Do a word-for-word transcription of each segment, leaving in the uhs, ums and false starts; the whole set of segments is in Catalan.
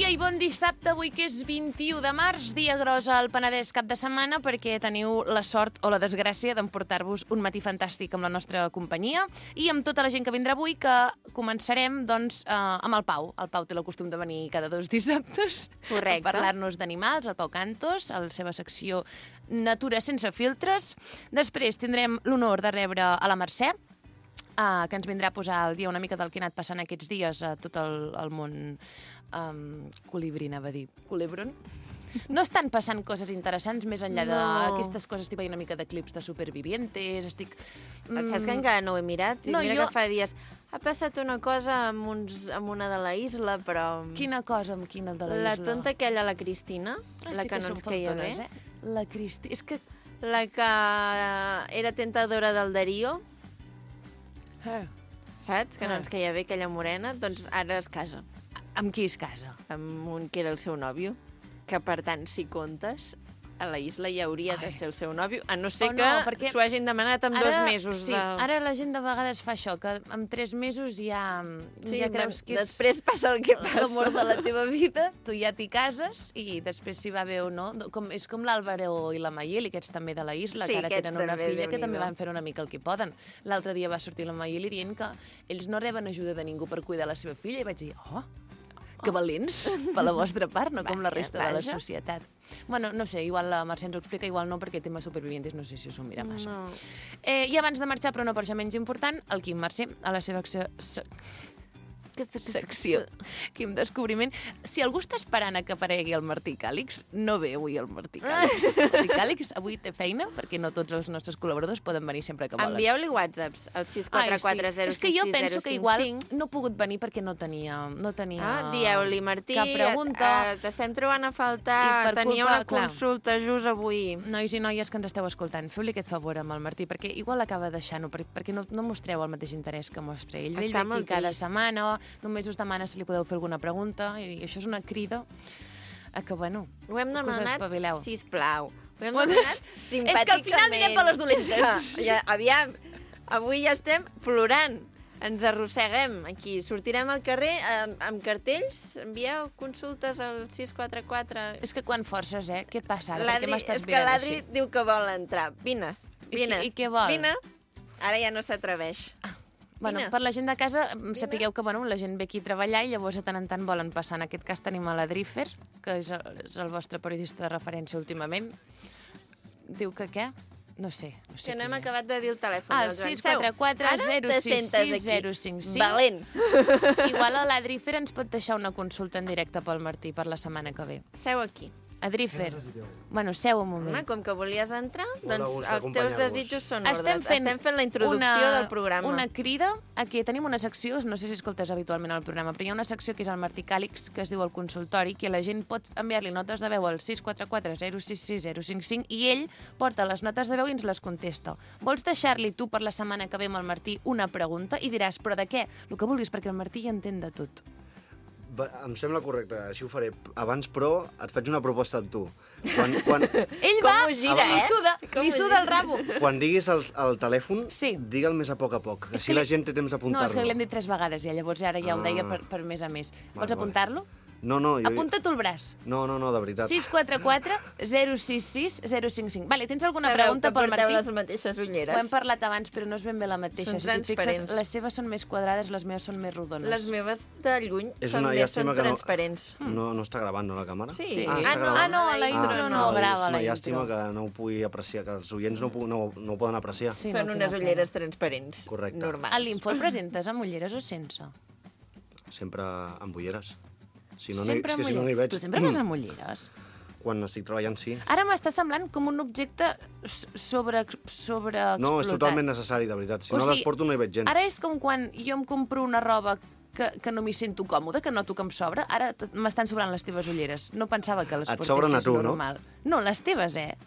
dia i bon dissabte, avui que és vint-i-u de març, dia gros al Penedès cap de setmana, perquè teniu la sort o la desgràcia d'emportar-vos un matí fantàstic amb la nostra companyia i amb tota la gent que vindrà avui, que començarem doncs, eh, amb el Pau. El Pau té el costum de venir cada dos dissabtes. Correcte. A parlar-nos d'animals, el Pau Cantos, a la seva secció Natura sense filtres. Després tindrem l'honor de rebre a la Mercè, Uh, que ens vindrà a posar al dia una mica del que ha anat passant aquests dies a tot el, el món um, colibrí, anava a dir. Culebron. No estan passant coses interessants més enllà No. d'aquestes coses. Estic veient una mica de clips de supervivientes, estic... Mm. Saps que encara no ho he mirat? I No, mira jo- que fa dies... Ha passat una cosa amb, uns, amb una de la isla, però... Quina cosa amb quina de la, La isla? tonta aquella, la Cristina, Ah, la sí que no són ens queia bé, faltones, eh? La Cristi... És que... la que era tentadora del Darío, Eh. saps? Que no Ah. ens queia bé, aquella morena, doncs ara es casa Amb qui es casa? amb un que era el seu nòvio, que per tant, si comptes, a la isla hi hauria Ai. de ser el seu nòvio, a no ser Oh, no, que perquè s'ho hagin demanat en dos mesos. Sí, de... ara la gent de vegades fa això, que en tres mesos ja, Sí, ja creus que és... després passa el que passa. l'amor de la teva vida, tu ja t'hi cases i després si va bé o no. Com, és com l'Àlvaro i la Mayeli, aquests també de la isla, Sí, que ara aquests tenen una també, filla, que també Déu-n'hi-do. van fer una mica el que poden. L'altre dia va sortir la Mayeli dient que ells no reben ajuda de ningú per cuidar la seva filla i vaig dir, oh, que valents per la vostra part, no com la Vaja, resta de la vaja. societat. Bueno, no sé, igual la Mercè ens ho explica, igual no, perquè tema supervivientes no sé si us ho mira massa. No. Eh, I abans de marxar, però no per això menys important, el Quim Mercè, a la seva acció... secció. Quim Descobriment. Si algú està esperant a que aparegui el Martí Càlix, no ve avui el Martí Càlix. El Martí Càlix avui té feina, perquè no tots els nostres col·laboradors poden venir sempre que volen. Envieu-li whatsapps al sis quatre quatre zero És que sis jo sis penso zero que cinc igual cinc. no he pogut venir perquè no tenia... No tenia Ah, dieu-li, Martí, cap pregunta. eh, t'estem trobant a I faltar, per tenia culpa- una clar. consulta just avui. Nois i noies que ens esteu escoltant, feu-li aquest favor amb el Martí, perquè igual acaba deixant-ho, per- perquè no, no mostreu el mateix interès que mostra ell. Ell Està ve aquí molt cada trist. setmana, només us demana si li podeu fer alguna pregunta, i això és una crida a que, bueno, Ho hem que us demanat, espavileu. sisplau. Ho hem demanat simpàticament. És que al final anirem per les dolentes. Ja, aviam, avui ja estem plorant. Ens arrosseguem aquí. Sortirem al carrer amb, amb cartells. Envieu consultes al sis quatre quatre. És que quan forces, eh? Què passa ara? Per L'Adri, què m'estàs és que mirant l'Adri així? diu que vol entrar. Vine, I vine. qui- i què vol? Vine. Ara ja no s'atreveix. Bueno, Vine. per la gent de casa, em sapigueu que bueno, la gent ve aquí a treballar i llavors de tant en tant volen passar. En aquest cas tenim a la Drifer, que és el, és el vostre periodista de referència últimament. Diu que què? No sé, no sé Que no qui hem és. acabat de dir el telèfon. Ah, el del Joan. sis quatre quatre Seu. Ara zero te sis sentes sis aquí. zero cinc cinc. Valent. Igual a la Drifer ens pot deixar una consulta en directe pel Martí per la setmana que ve. Seu aquí. A Drifer. Bueno, seu un moment. Home, com que volies entrar, Molt de doncs gust els teus acompanyar-vos. desitjos són Estem ordres. fent, Estem fent la introducció una, del programa. Una crida a que tenim una secció, no sé si escoltes habitualment el programa, però hi ha una secció que és el Martí Càlix, que es diu el consultori, que la gent pot enviar-li notes de veu al sis quatre quatre zero sis sis zero cinc cinc i ell porta les notes de veu i ens les contesta. Vols deixar-li tu per la setmana que ve amb el Martí una pregunta i diràs, però de què? El que vulguis, perquè el Martí hi entén de tot. Va, em sembla correcte, així ho faré. Abans, però, et faig una proposta amb tu. Quan, quan, Ell Com va ho gira, i li eh? suda, Com li ho suda gira. el rabo. quan diguis el, el telèfon, Sí. digue'l més a poc a poc. És Així que la li- gent té temps No, és d'apuntar-lo. que l'hem dit tres vegades ja, llavors ara ja ho deia Ah. per, per més a més. Val, Vols val. apuntar-lo? No, no, jo... Apunta tu el braç. No, no, no, de veritat. sis quatre quatre zero sis sis zero cinc cinc. Vale, tens alguna Sabeu pregunta que pel porteu Martí? les mateixes ulleres. Ho hem parlat abans, però no és ben bé la mateixa. Són Si t'hi fixes, transparents. les seves són més quadrades, les meves són més rodones. Les meves de lluny És una també són llàstima que no- transparents. No, no està gravant, no, la càmera? Sí. Sí. Ah, Ah, està no, gravant. ah, no, a la intro no, grava és la una llàstima intro. que no ho pugui apreciar, que els oients no, pu- no, no ho poden apreciar. Sí, Són no, unes quina ulleres transparents. Correcte. Normals. A l'Info el presentes amb ulleres o sense? Sempre amb ulleres. Si no, sempre no, hi- és amb que si no, no hi ulleres. veig. Tu sempre vas amb ulleres? Quan estic treballant, sí. Ara m'està semblant com un objecte s- sobre, sobre No, és totalment necessari, de veritat. Si O no sigui, les porto no hi veig gent. Ara és com quan jo em compro una roba que, que no m'hi sento còmode, que noto que em sobra. Ara t- m'estan sobrant les teves ulleres. No pensava que les Et portessis sobren a tu, no? normal. No, les teves, eh?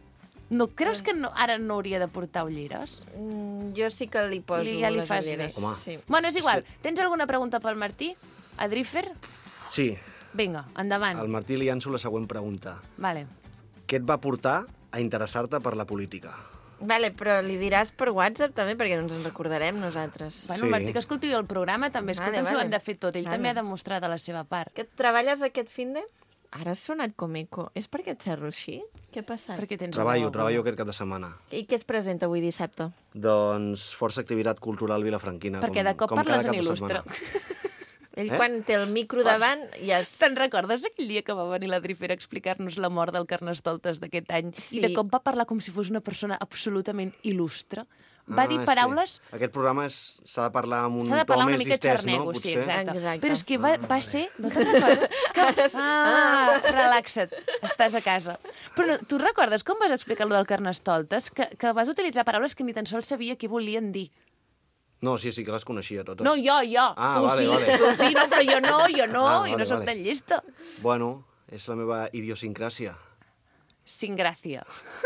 No, creus que no, ara no hauria de portar ulleres? Mm, jo sí que li poso Li- ja li les fas ulleres. bé. Home. Sí. Bueno, és igual. Tens alguna pregunta pel Martí? A Drifer? Sí, Vinga, endavant. al Martí li llanço la següent pregunta. Vale. Què et va portar a interessar-te per la política? Vale, però li diràs per WhatsApp també, perquè no ens en recordarem nosaltres. Bueno, Sí. Martí, que escolti el programa, també, Vale, escolta'm, s'ho vale. hem de fer tot. Ell Vale. també ha de mostrar de la seva part. Que treballes aquest finde? Ara has sonat com eco. És perquè et xerro així? Què ha passat? Perquè tens Treballo, una- treballo aquest cap de setmana. I què es presenta avui dissabte? Doncs força activitat cultural vilafranquina. Perquè com, de cop com parles cada en cap de il·lustre. setmana. Ell Eh? quan té el micro davant ja es... Te'n recordes aquell dia que va venir la Drifera a explicar-nos la mort del Carnestoltes d'aquest any? Sí. I de cop va parlar com si fos una persona absolutament il·lustre. Va Ah, dir és paraules... que Aquest programa és- s'ha de parlar amb un S'ha de to parlar una més mica distès, xarnego, no? sí, Potser? exacte. Exacte. Però és que va, va ser... No te'n recordes? Que... Ah, relaxa't, estàs a casa. Però no, tu recordes com vas explicar allò del Carnestoltes? Que, que vas utilitzar paraules que ni tan sols sabia què volien dir. No, sí, sí que les coneixia totes. No, jo, jo. Ah, tu vale, sí, vale. tu sí, no, però jo no, jo no, Ah, i no vale, sóc vale. tan llesta. Bueno, és la meva idiosincràsia. Sin gràcia.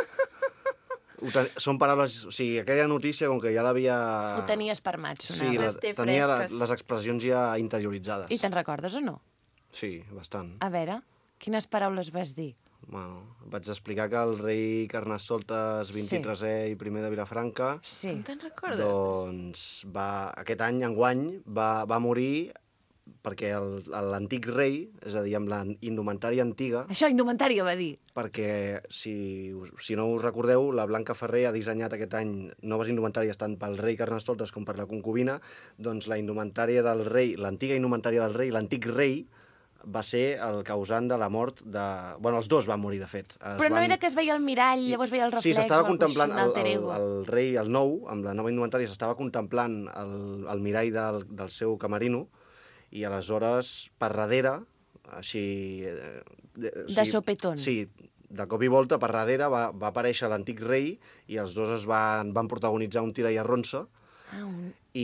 Ho ten... Són paraules... O sigui, aquella notícia, com que ja l'havia... Ho tenies per mat, Sí, sonava. la, Les té tenia la, fresques. les expressions ja interioritzades. I te'n recordes o no? Sí, bastant. A veure, quines paraules vas dir? Bueno, vaig explicar que el rei Carnestoltes vint-i-tresè i primer de Vilafranca Sí. No te'n recordes? doncs va, aquest any, enguany, va, va morir perquè el- l'antic rei, és a dir, amb la indumentària antiga, Això, indumentària, va dir. perquè, si, us- si no us recordeu, la Blanca Ferrer ha dissenyat aquest any noves indumentàries tant pel rei Carnestoltes com per la concubina, doncs la indumentària del rei, l'antiga indumentària del rei, l'antic rei, va ser el causant de la mort de... Bueno, els dos van morir, de fet. Es Però no van- era que es veia el mirall, llavors veia el reflex Sí, s'estava o el contemplant coixí, el, l'alter el, ego. el rei, el nou, amb la nova indumentària, s'estava contemplant el, el mirall del, del seu camerino i aleshores, per darrere, així... eh, De, De sopetón. Sí, de cop i volta, per darrere va, va aparèixer l'antic rei i els dos es van, van protagonitzar un tira i arronsa Ah, un...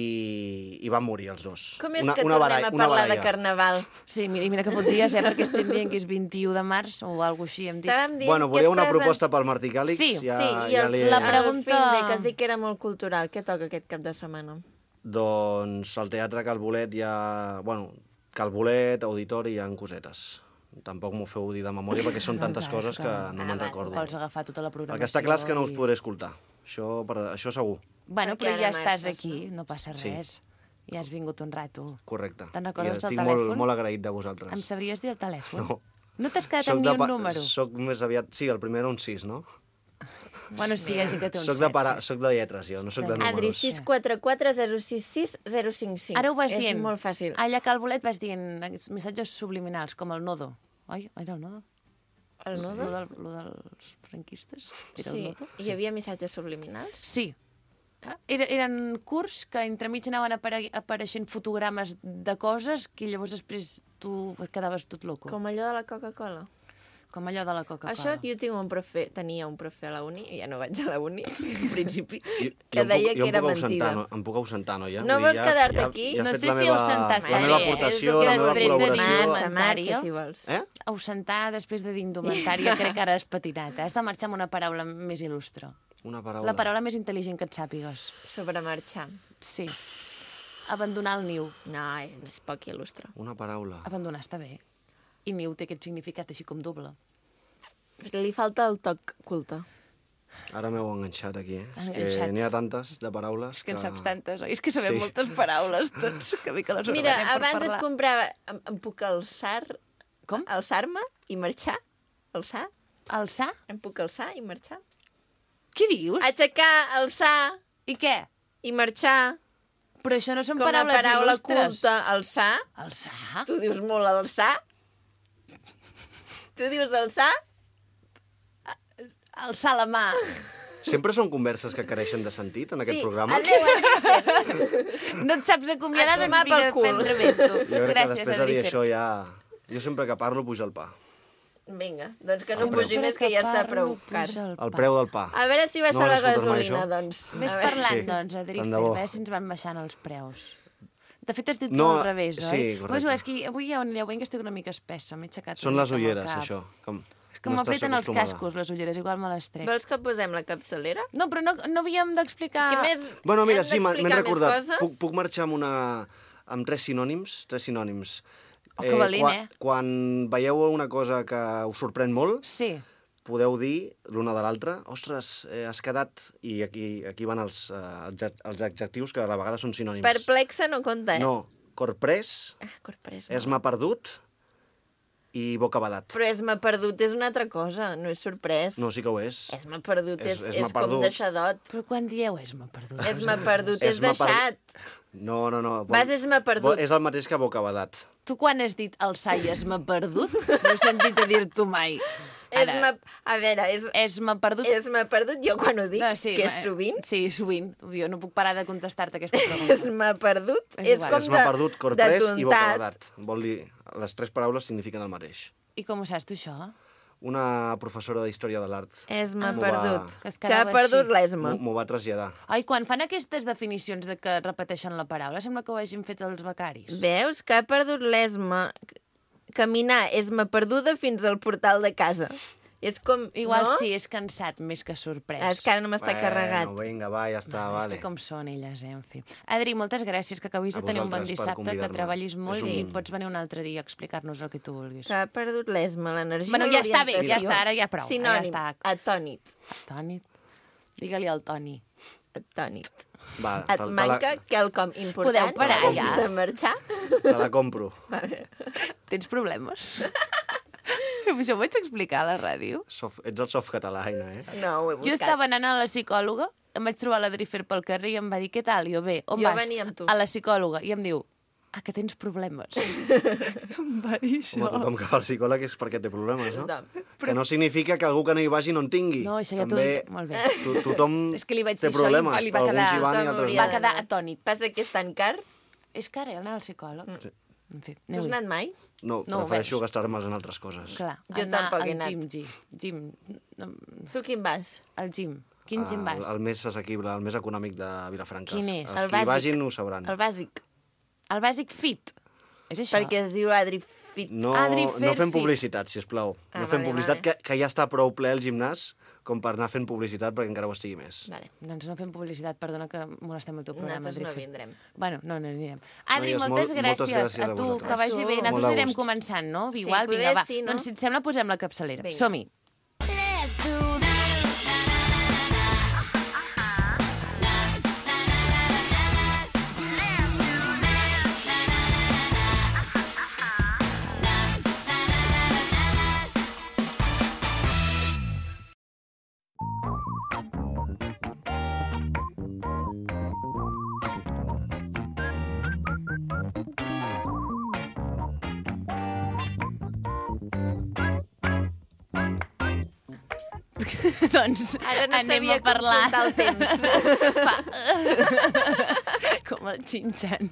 i, i van morir els dos. Com és una, que una tornem baralla- a una parlar de baralla. carnaval? Sí, mira, mira que foties, eh, perquè estem dient que és vint-i-u de març o alguna així, hem dit. Estàvem dient Bueno, que voleu es una present- proposta pel Martí Càlix? Sí, ja, sí, i ja el, li... la el pregunta- finde, que has dit que era molt cultural. Què toca aquest cap de setmana? Doncs al Teatre Calbolet hi ha... Bueno, Calbolet, Auditori, hi ha cosetes. Tampoc m'ho feu dir de memòria perquè són tantes clar, coses és que que- no Ah, me'n vale. recordo. Vols agafar tota la programació. El que està clar és que no us i- podré escoltar. Això, per, això segur. Bueno, Perquè però ja ara estàs marxes, aquí, no passa Sí. res. Ja has vingut un rato. Correcte. Te'n recordes I del estic telèfon? molt, molt agraït de vosaltres. Em sabries dir el telèfon? No. No t'has quedat Soc amb ni de un pa- número? Soc més aviat... Sí, el primer era un sis, no? Bueno, sí, ja sí que té un Soc de, set, para... sí. soc de lletres, jo, no soc de Adri, Adri, números. sis quatre quatre zero sis sis zero cinc cinc. Ara ho vas és dient. És molt fàcil. Allà a Calbolet vas dient missatges subliminals, com el nodo. Oi? Era el nodo? El Lo, nodo? del, lo dels franquistes? Era Sí, el nodo? hi havia missatges subliminals? Sí. Era, eren curts que entremig anaven apare apareixent fotogrames de coses que llavors després tu et quedaves tot loco. Com, Com allò de la Coca-Cola. Com allò de la Coca-Cola. Això jo tinc un profe, tenia un profe a la uni, i ja no vaig a la uni, en principi, Jo- que jo em puc- deia jo que em era puc ausentar, mentida. No, em puc ausentar, no? Ja? No Vull dir, vols quedar-te aquí? Ja he No fet sé la si meva, ausentar-te la bé, meva eh? aportació, És el la que meva després de dir- col·laboració. Marxa, marxa, Indumentària. si vols. Eh? Ausentar després de dir indumentària, crec que ara has patinat. Has de marxar amb una paraula més il·lustre. Una paraula. La paraula més intel·ligent que et sàpigues. Sobre marxar. Sí. Abandonar el niu. No, és, és poc il·lustre. Una paraula. Abandonar està bé. I niu té aquest significat així com doble. Li falta el toc culte. Ara m'heu enganxat aquí, eh? És Enganxat. que n'hi ha tantes de paraules És que en saps tantes, oi? És que sabem Sí. moltes paraules, tots, que bé que les Mira, ordenem per abans parlar. et comprava... Em, em puc alçar... Com? Alçar-me i marxar? Alçar? Alçar? Em puc alçar i marxar? Què dius? Aixecar, alçar I què? i marxar. Però això no són Com una paraules paraula il·lustres. culta. Alçar? Alçar? Tu dius molt alçar? Tu dius alçar? Alçar la mà. Sempre són converses que careixen de sentit en aquest sí, programa? adéu, adéu. No et saps acomiadar, A doncs tomar vinga, pel cul. prendre vento. Jo crec Gràcies, que després de dir Adri això ja... Jo sempre que parlo pujo el pa. Vinga, doncs que no Sempre pugi més, que ja està prou car. El preu del pa. A veure si baixa No la l'has escoltat mai, gasolina, això? doncs. Ves A veure. parlant, Sí, doncs, Adri tant Fer, de bo. a veure si ens van baixant els preus. De fet, has dit No, no, al revés, oi? sí, correcte. Pues, és que avui ja aneu veient que estic una mica espessa, m'he aixecat Són una les mica amb el ulleres, cap. això. Com, És que m'apreten els cascos, les ulleres, igual me les trec. Vols que posem la capçalera? No, però no, no havíem d'explicar... Què més? Bueno, mira, Hem sí, m'he d'explicar més recordat. coses? Puc, puc marxar amb, una, amb tres sinònims? Tres sinònims. Oh, que valent, quan, eh? Quan veieu una cosa que us sorprèn molt, Sí. podeu dir l'una de l'altra, ostres, eh, has quedat... I aquí, aquí van els, uh, els adjectius que a la vegada són sinònims. Perplexa no compta, eh? No, corprès, Ah, corprès. esma perdut i bocabadat. Però esma perdut és una altra cosa, no és sorprès. No, sí que ho és. Esma perdut és, És- és, esma com perdut. deixadot. Però quan dieu esma perdut? Esma perdut és Esma per- deixat. No, no, no. Vas esma perdut. És el mateix que bocabadat. Tu quan has dit el sai esma perdut? No he sentit a dir-t'ho mai. Esma... A veure, és... Esma perdut... esma perdut jo quan ho dic, No, sí, que és eh, sovint. Sí, sovint. Jo no puc parar de contestar-te aquesta pregunta. Esma perdut És és igual. com Esma de, perdut, de corprès i tontat. bocabadat. Vol dir, les tres paraules signifiquen el mateix. I com ho saps tu, això? Una professora de Història de l'Art Esma M'ho perdut. va- Que es Que ha quedava perdut així. l'esma. m'ho m'ho va traslladar. Ai, quan fan aquestes definicions de que repeteixen la paraula, sembla que ho hagin fet els becaris. Veus que ha perdut l'esma. Caminar esma perduda fins al portal de casa. És com... Igual no? sí, és cansat més que sorprès. Ah, és que ara no m'està carregat. Bueno, vinga, va, ja està, No, vale. és que com són elles, eh? En fi. Adri, moltes gràcies, que acabis A de tenir un bon vosaltres per dissabte, que convidar-me. treballis molt És un- i pots venir un altre dia a explicar-nos el que tu vulguis. Que ha perdut l'esma, l'energia, Bueno, ja està bé, ja l'orientació. està, ara ja prou, ara ja Sinònim, està. atònit. Tònit, digue-li al Toni. Atònit. Va, Et te, te manca la, quelcom important Podeu parar, abans ja? de marxar? te la compro. Tens problemes? Això ho vaig explicar a la ràdio? Sof, ets el soft català, Aina, eh? No, ho he Jo buscat. estava anant a la psicòloga, em vaig trobar l'Adri Fer pel carrer i em va dir, què tal? Jo, bé, on Jo vas? venia amb tu. A la psicòloga. I em diu, ah, que tens problemes. em va dir això. Home, tothom que va al psicòleg és perquè té problemes, no? Tothom. Que no significa que algú que no hi vagi no en tingui. No, això ja t'ho També dic. Molt bé. to, tothom És que li vaig té dir això i problemes, li va però quedar- alguns hi van i tothom altres hauria Va no. quedar d'anar. atònit. Passa que és tan car. És que ara anar al psicòleg. Mm. En fi, Tu has aneu-hi. anat mai? No, No, prefereixo veus. gastar-me'ls en altres coses. Clar, Jo anar tampoc he al anat. gym, gym, gym. No, Tu quin vas? al gym. Quin gym Ah, vas? El, el més assequible, el més econòmic de Vilafranca. Quin Els- és? Els El que hi bàsic. vagin ho sabran. El bàsic. El bàsic fit. És això? Perquè es diu Adri Fit. No, Adri no Fer fem Fit. publicitat, si us plau. Ah, no fem vale, publicitat, vale. que, que ja està prou ple el gimnàs com per anar fent publicitat perquè encara ho estigui més. Vale. Doncs no fem publicitat, perdona que molestem el teu programa. Nosaltres no Adri Fer. vindrem. Bueno, no, no anirem. Adri, Noies, moltes, molt- gràcies moltes gràcies a a tu, vosaltres. que vagi bé. Molt Nosaltres de anirem gust. començant, no? Sí, Igual, vinga, poder va. sí, no? Doncs si et sembla, posem la capçalera. Vinga. Som-hi. Let's do that. doncs Ara no anem sabia a parlar... com comptar el temps. Com el xinxan.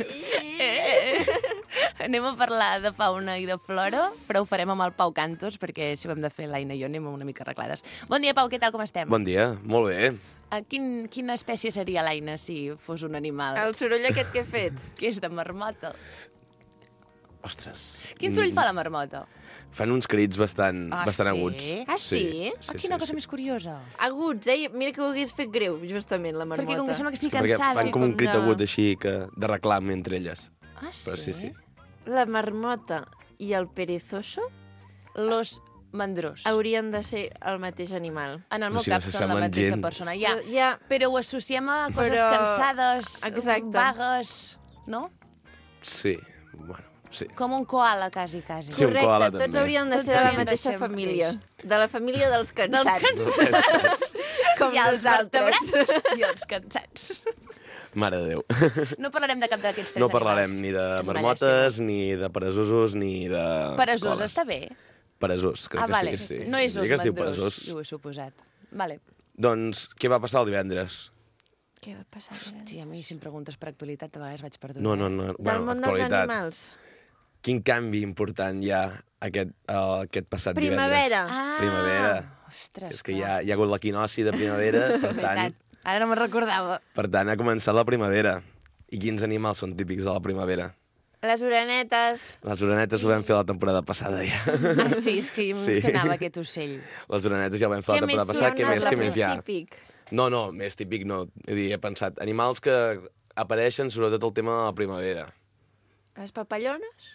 Anem a parlar de fauna i de flora, però ho farem amb el Pau Cantos, perquè si ho hem de fer l'Aina i jo anem una mica arreglades. Bon dia, Pau, què tal, com estem? Bon dia, molt bé. A quin, quina espècie seria l'Aina si fos un animal? El soroll aquest que he fet. Que és de marmota. Ostres. Quin soroll fa la marmota? Fan uns crits bastant, Ah, bastant sí? aguts. Ah, sí? Ah, quina cosa més curiosa. Aguts, eh? Mira que ho hagués fet greu, justament, la marmota. Perquè com que sembla que estic Perquè cansada... fan com un com crit de- agut així que, de reclam entre elles. Ah, sí? Però sí, sí. La marmota i el perezoso Los mandrós. haurien de ser el mateix animal. En el O meu sigui, cap no són la s'assemblen mateixa gens. persona. Ja, Però, ja, però ho associem a coses Però- cansades, Exacte. vagues, no? Sí, bueno, sí. Com un koala, quasi, quasi. Sí, un correcte, koala, tots també. haurien de Tots ser de la haurien de mateixa ser el família. mateix. De la família dels cansats. cansats. Com I els nosaltres. vertebrats i els cansats. Mare de Déu. No parlarem de cap d'aquests tres No parlarem animals. ni de És una marmotes, ni de peresosos, ni de... llàstima. Peresós, coles. està bé? Peresós, crec Ah, que vale. sí. sí. No és Sí, os que es diu mandrós, peresós. jo ho he suposat. Vale. Doncs, què va passar el divendres? Què va passar? Hòstia, a mi si em preguntes per actualitat, a vegades vaig perduda. No, no, eh? no. Del Bueno, món dels actualitat. animals. Quin canvi important hi ha aquest, uh, aquest passat Primavera. divendres? Ah, Primavera. Ostres, És que hi ha, hi ha hagut l'equinoci de primavera, per tant, Veritat. Ara no me'n recordava. per tant, ha començat la primavera. I quins animals són típics de la primavera? Les orenetes. Les orenetes ho vam fer la temporada passada ja. Ah, sí, és que em Sí. sonava aquest ocell. Les orenetes ja ho vam fer Què la més temporada hi ha? passada. Què Una més, altra què més hi ha? Típic. No, no, més típic no. He, dir, he pensat, animals que apareixen sobretot el tema de la primavera. Les papallones?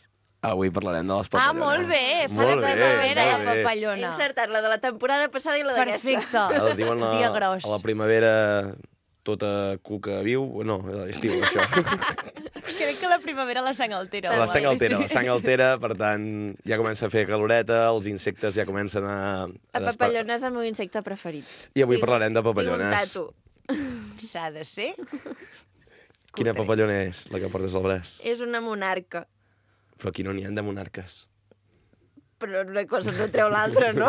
Avui parlarem de les Ah, papallones. molt bé, fa Molt la bé, primavera, la molt bé. He papallona. insertat la de la temporada passada i la d'aquesta. Perfecte. Ara diuen la, Dia gros. a la primavera tota cuca viu. No, és estiu, això. Crec que la primavera la sang altera. La home. sang altera, la Sí. sang altera, per tant, ja comença a fer caloreta, els insectes ja comencen a... A desper- papallona és el meu insecte preferit. I avui Tinc- parlarem de Tinc papallones. un tatu. S'ha de ser. Quina Cutre. papallona és, la que portes al braç? És una monarca. Però aquí no n'hi ha de monarques. Però una cosa no treu l'altra, no?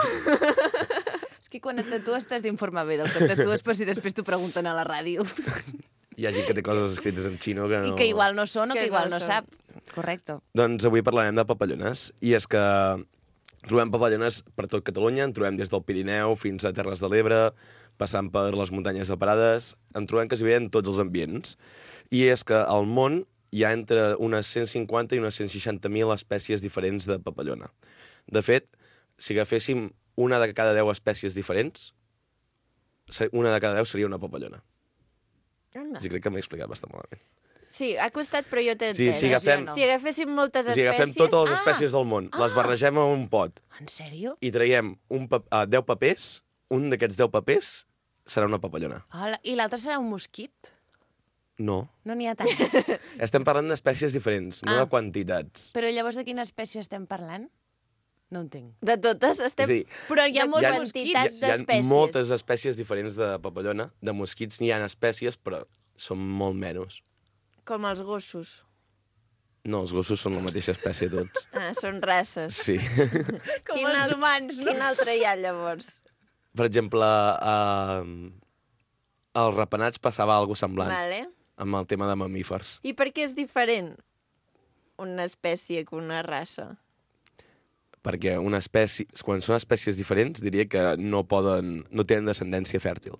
És que quan et tatues t'has d'informar bé del que et tatues, però si després t'ho pregunten a la ràdio. Hi ha gent que té coses escrites en xino que no... I que igual no són o Que que igual no no són. sap. Correcte. Doncs avui parlarem de papallones. I és que trobem papallones per tot Catalunya, en trobem des del Pirineu fins a Terres de l'Ebre, passant per les muntanyes de Parades, en trobem quasi bé en tots els ambients. I és que al món hi ha entre unes cent cinquanta i unes cent seixanta mil espècies diferents de papallona. De fet, si agaféssim una de cada deu espècies diferents, se- una de cada deu seria una papallona. Anda. Sí, crec que m'he explicat bastant malament. Sí, ha costat, però jo t'he Sí, entès. si agafem- Si agaféssim moltes Si espècies... agafem totes les Ah! espècies del món, les barregem en un pot En sèrio? i traiem un pa uh, deu papers, un d'aquests deu papers serà una papallona. Hola. I l'altre serà un mosquit? No. No n'hi ha tants. Estem parlant d'espècies diferents, no Ah. de quantitats. Però llavors de quina espècie estem parlant? No entenc. De totes estem... És a dir, Però hi ha de molts hi ha- mosquits. quantitat hi ha d'espècies. moltes espècies diferents de papallona. De mosquits n'hi ha espècies, però són molt menys. Com els gossos. No, els gossos són la mateixa espècie tots. Ah, són races. Sí. Com Quin els al- humans, no? Quin altre hi ha, llavors? Per exemple, uh, als rapenats passava alguna semblant Vale. amb el tema de mamífers. I per què és diferent una espècie que una raça? Perquè una espècie, quan són espècies diferents, diria que no poden, no tenen descendència fèrtil.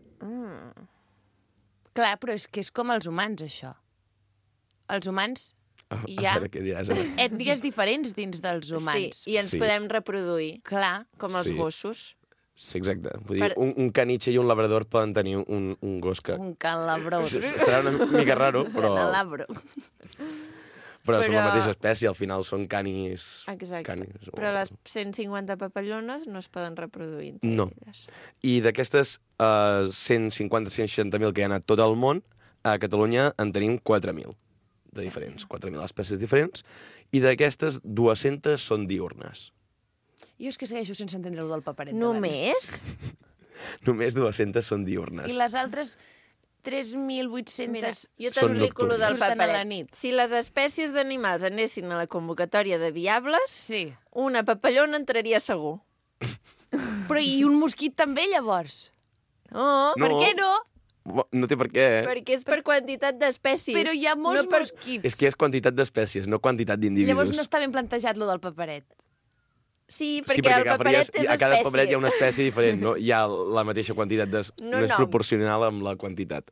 Clar, però és que és com els humans, això. Els humans, A, Hi a ha- veure què diràs. Ara. ètnies diferents dins dels humans. Sí, i ens Sí. podem reproduir, Clar. com els Sí. gossos. Sí, exacte. Vull dir, Per- un, un caniche i un labrador poden tenir un, un gos que... Un calabrós. S- s- Serà una mica raro, però, Canalabro. però són la Però- mateixa espècie. Al final són canis... Exacte. canis o- Però les cent cinquanta papallones no es poden reproduir entre No. elles. I d'aquestes uh, cent cinquanta a cent seixanta mil que hi ha a tot el món, a Catalunya en tenim quatre mil de diferents, quatre mil espècies diferents, i d'aquestes dues-centes són diurnes. Jo és que segueixo sense entendre-ho del paperet. Només? Només dues-centes són diurnes. I les altres tres mil Mira, vuit-centes jo Són t'explico lo del nocturnes. surten a la paperet. nit. Si les espècies d'animals anessin a la convocatòria de diables, Sí. una papallona entraria segur. Però i un mosquit també, llavors? Oh, No. Per què no? Bo- No té per què. eh? perquè és per quantitat d'espècies. Però hi ha molts no per... mosquits. És que és quantitat d'espècies, no quantitat d'individus. Llavors no està ben plantejat lo del paperet. Sí, Sí, perquè, el agafaries- paperet és a cada espècie. paperet hi ha una espècie diferent, no? Hi ha la mateixa quantitat, des... No no és nom. proporcional amb la quantitat.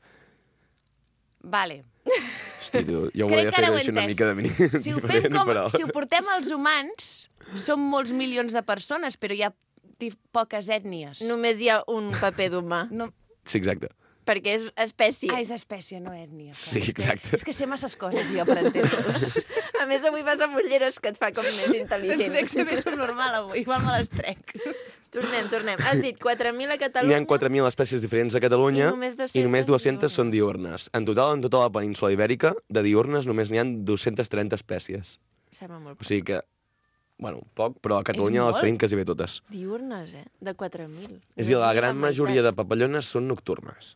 Vale. Hosti, tu, jo ho Crec volia que fer ara ho he així una entès. mica de mi. Si ho, fem com, però... si ho portem als humans, són molts milions de persones, però hi ha ti- poques ètnies. Només hi ha un paper d'humà, No... Sí, exacte. perquè és espècie. Ah, és espècie, no ètnia. clar. Sí, És que- exacte. És que sé masses coses jo per entendre-los. A més, avui vas amb ulleres que et fa com més intel·ligent. Dec ser més normal avui, igual me les trec. Tornem, tornem. Has dit quatre mil a N'hi Catalunya. ha quatre mil espècies diferents a Catalunya I només i només dues-centes dues-centes són diurnes. En total, en tota la península ibèrica, de diurnes només n'hi ha dues-centes trenta espècies. Sembla molt O poc. sigui que, bueno, poc, però a Catalunya molt. les tenim quasi bé totes. Diurnes, eh? De quatre mil. És a dir, la gran majoria de papallones són nocturnes.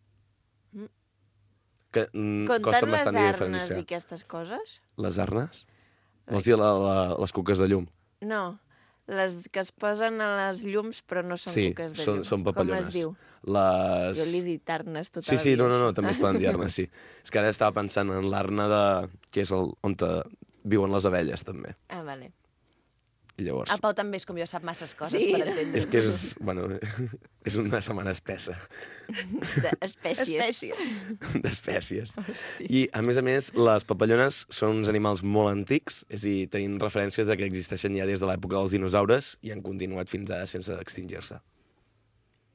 Que mm, Comptant costen les bastant de arnes diferenciar. i aquestes coses? Les arnes? Vols dir la, la, les cuques de llum? No, les que es posen a les llums però no són sí, cuques de són, llum. són papallones. Com es diu? Les... Jo li he dit arnes tota Sí, la sí, vida. no, no, no, això. també es poden dir arnes, sí. És que ara estava pensant en l'arna de... que és el, on te... viuen les abelles, també. Ah, vale. I llavors... El Pau també és com jo, sap masses coses Sí. per entendre. És que és, bueno, és una setmana espessa D'espècies. d'espècies. I, a més a més, les papallones són uns animals molt antics, és a dir, tenim referències de que existeixen ja des de l'època dels dinosaures i han continuat fins ara sense extingir-se.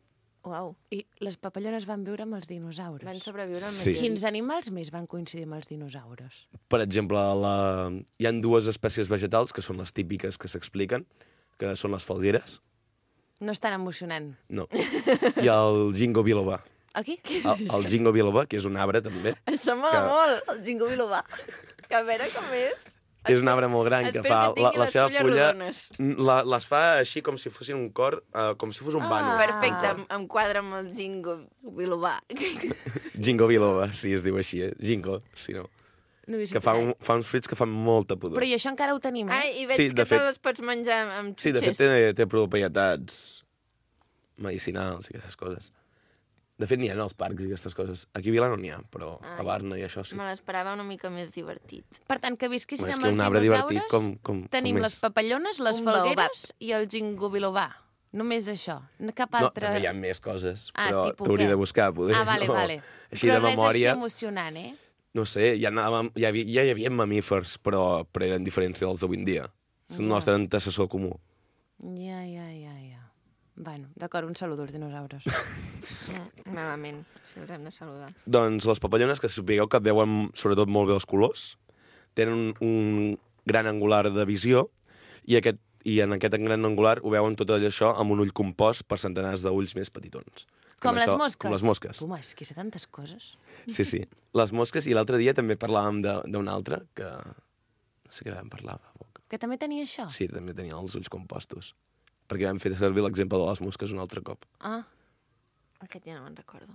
Uau. I les papallones van viure amb els dinosaures. Van sobreviure al Sí. meteorit. Quins animals més van coincidir amb els dinosaures? Per exemple, la... hi han dues espècies vegetals que són les típiques que s'expliquen, que són les falgueres. No és tan emocionant. No. I el ginkgo biloba. El qui? El, el ginkgo biloba, que és un arbre, també. Això mola Que- molt, el Jingo Biloba. Que a veure com és. És un arbre molt gran que Espero fa... que tingui la, la les seva fulles fulla rodones. la, les fa així com si fossin un cor, uh, com si fos un Ah. bano. Perfecte, em, em quadra amb el Jingo Biloba. Ginkgo biloba, sí, es diu així, eh? Ginkgo, si no. No he Que fa, un, fa uns fruits que fan molta pudor. Però i això encara ho tenim, eh? Ai, i veig Sí, que de te fet- les pots menjar amb Sí, de fet, xutxes. té, té propietats medicinals i aquestes coses. De fet, n'hi ha als parcs i aquestes coses. Aquí a Vila no n'hi ha, però a Ai. Barna i això sí. Me l'esperava una mica més divertit. Per tant, que visquessin Bueno, és amb que els un arbre dinosaures, divertit com- com- tenim com les és. papallones, les Un falgueres baobab. i el ginkgo biloba. Només això. Cap No, altre... també hi ha més coses, Ah, però tipus t'hauria què? de buscar, poder. Ah, vale, no. vale. Així però de res memòria, així emocionant, eh? no sé, ja, anàvem, ja, hi, ja hi havia mamífers, però, però eren diferents dels d'avui en dia. És el Ja. nostre antecessor comú. Ja, ja, ja, ja. Bueno, d'acord, un saludo als dinosaures. Mm, malament, si els hem de saludar. Doncs les papallones, que sapigueu que veuen sobretot molt bé els colors, tenen un, un gran angular de visió i, aquest, i en aquest gran angular ho veuen tot allò això amb un ull compost per centenars d'ulls més petitons. Com les això- mosques. Com les mosques. Home, és que sé tantes coses. Sí, sí. Les mosques, i l'altre dia també parlàvem de- d'una altra, que no sé què vam parlar fa poc. Que també tenia això? Sí, també tenia els ulls compostos. Perquè vam fer servir l'exemple de les mosques un altre cop. Ah, Aquest ja no me'n recordo.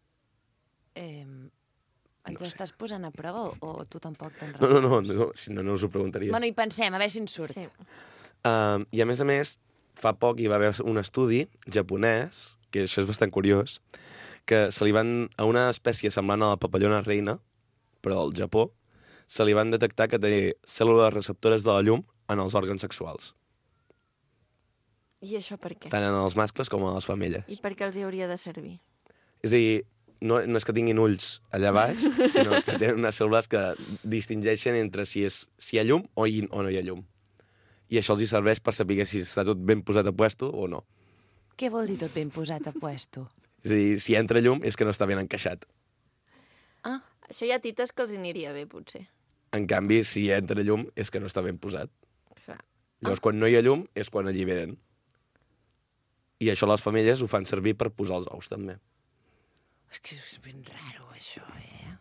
eh, ens No sé. estàs posant a prova o, o tu tampoc te'n No, no, recordes? no, no, si no, no us ho preguntaria. Bueno, i pensem, a veure si ens surt. Sí. Uh, I a més a més, fa poc hi va haver un estudi japonès, que això és bastant curiós, que se li van, a una espècie semblant a la papallona reina, però al Japó, se li van detectar que té cèl·lules receptores de la llum en els òrgans sexuals, I això per què? tant en els mascles com en les femelles. I per què els hi hauria de servir? És a dir, no, no és que tinguin ulls allà baix, sinó que tenen unes cèl·lules que distingeixen entre si, és, si hi ha llum o, hi, o no hi ha llum. I això els hi serveix per saber si està tot ben posat a puesto o no. Què vol dir tot ben posat a puesto? És a dir, si entra llum és que no està ben encaixat. Ah, Això hi ha tites que els hi aniria bé, potser. En canvi, si entra llum és que no està ben posat. Clar. Llavors, quan no hi ha llum és quan alliberen. I això les femelles ho fan servir per posar els ous, també. és que és ben raro, això, eh?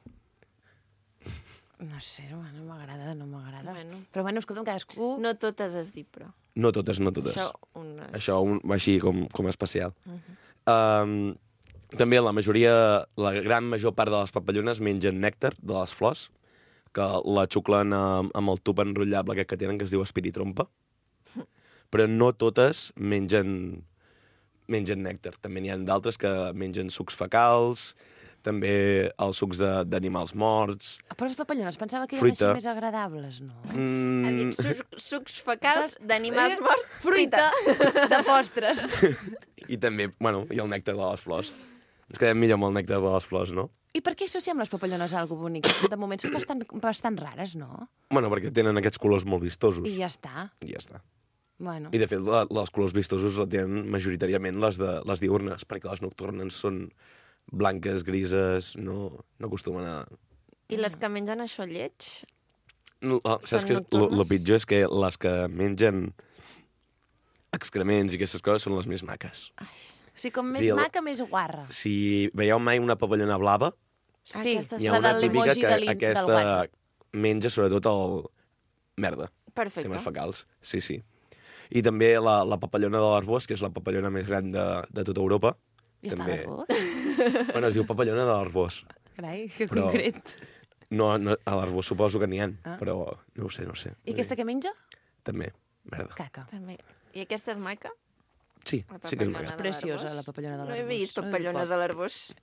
No sé, no, no m'agrada, no m'agrada. Bueno. Però bueno, escolta'm, cadascú... No totes es dit, però. No totes, no totes. Això, unes... Això un, així com, com especial. Uh -huh. um, també la majoria, la gran major part de les papallones mengen nèctar de les flors, que la xuclen amb, amb el tub enrotllable aquest que tenen, que es diu espiritrompa. Però no totes mengen, mengen nèctar. També n'hi ha d'altres que mengen sucs fecals, també els sucs de- d'animals morts. Ah, però les papallones pensava que eren Fruita. així més agradables, no? Mm, Ha dit sucs, sucs fecals d'animals Eh, morts. Fruita de postres. I també, bueno, i el nèctar de les flors. Ens quedem millor amb el nèctar de les flors, no? I per què associem les papallones a algo bonic? De moment són bastant, bastant rares, no? Bueno, perquè tenen aquests colors molt vistosos. I ja està. I ja està. Bueno. I, de fet, la, els colors vistosos la tenen majoritàriament les, de, les diurnes, perquè les nocturnes són blanques, grises, no, no acostumen a... I les que mengen això lleig? No, ah, saps Són què? El nocturnes? pitjor és que les que mengen excrements i aquestes coses són les més maques. O sigui, com més Sí, el- maca, més guarra. Si veieu mai una papallona blava, Sí, Aquesta hi ha la una de típica l'emoji que de l'in- del aquesta WhatsApp. menja sobretot el merda. Perfecte. Temes fecals, sí, sí. I també la, la papallona de l'Arbós, que és la papallona més gran de, de tota Europa. I està també... l'arbós? Bueno, es diu papallona de l'Arbós. Carai, que Però- concret. No, no, a l'Arbós suposo que n'hi ha, Ah. però no ho sé, no ho sé. I aquesta que menja? També, merda. Caca. També. I aquesta és maca? Sí, La sí que és papallona maca. de Preciosa, l'Arbós? la papallona de No he l'Arbós. vist No, papallones pot. a l'Arbós.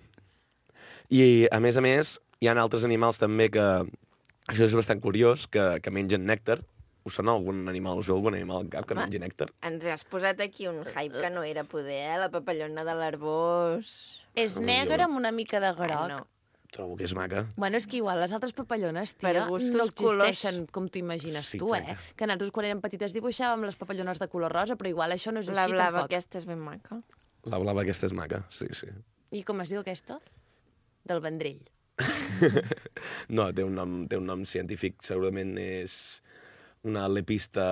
I, a més a més, hi ha altres animals també que... Això és bastant curiós, que, que mengen nèctar. Us sona algun animal? Us veu algun animal al cap que Home. mengi nèctar? Ens has posat aquí un hype que no era poder, eh? La papallona de l'Arbós. És No, negre jo- amb una mica de groc. Ah, no. Trobo que és maca. Bueno, és que igual les altres papallones, tia, Per gustos, no existeixen colors. com t'ho imagines Sí, tu, eh? exacte. Que nosaltres quan érem petites dibuixàvem les papallones de color rosa, però igual això no és La així blava tampoc. aquesta és ben maca. La blava aquesta és maca, sí, sí. I com es diu aquesta? Del Vendrell. No, té un nom, té un nom científic, segurament és una lepista...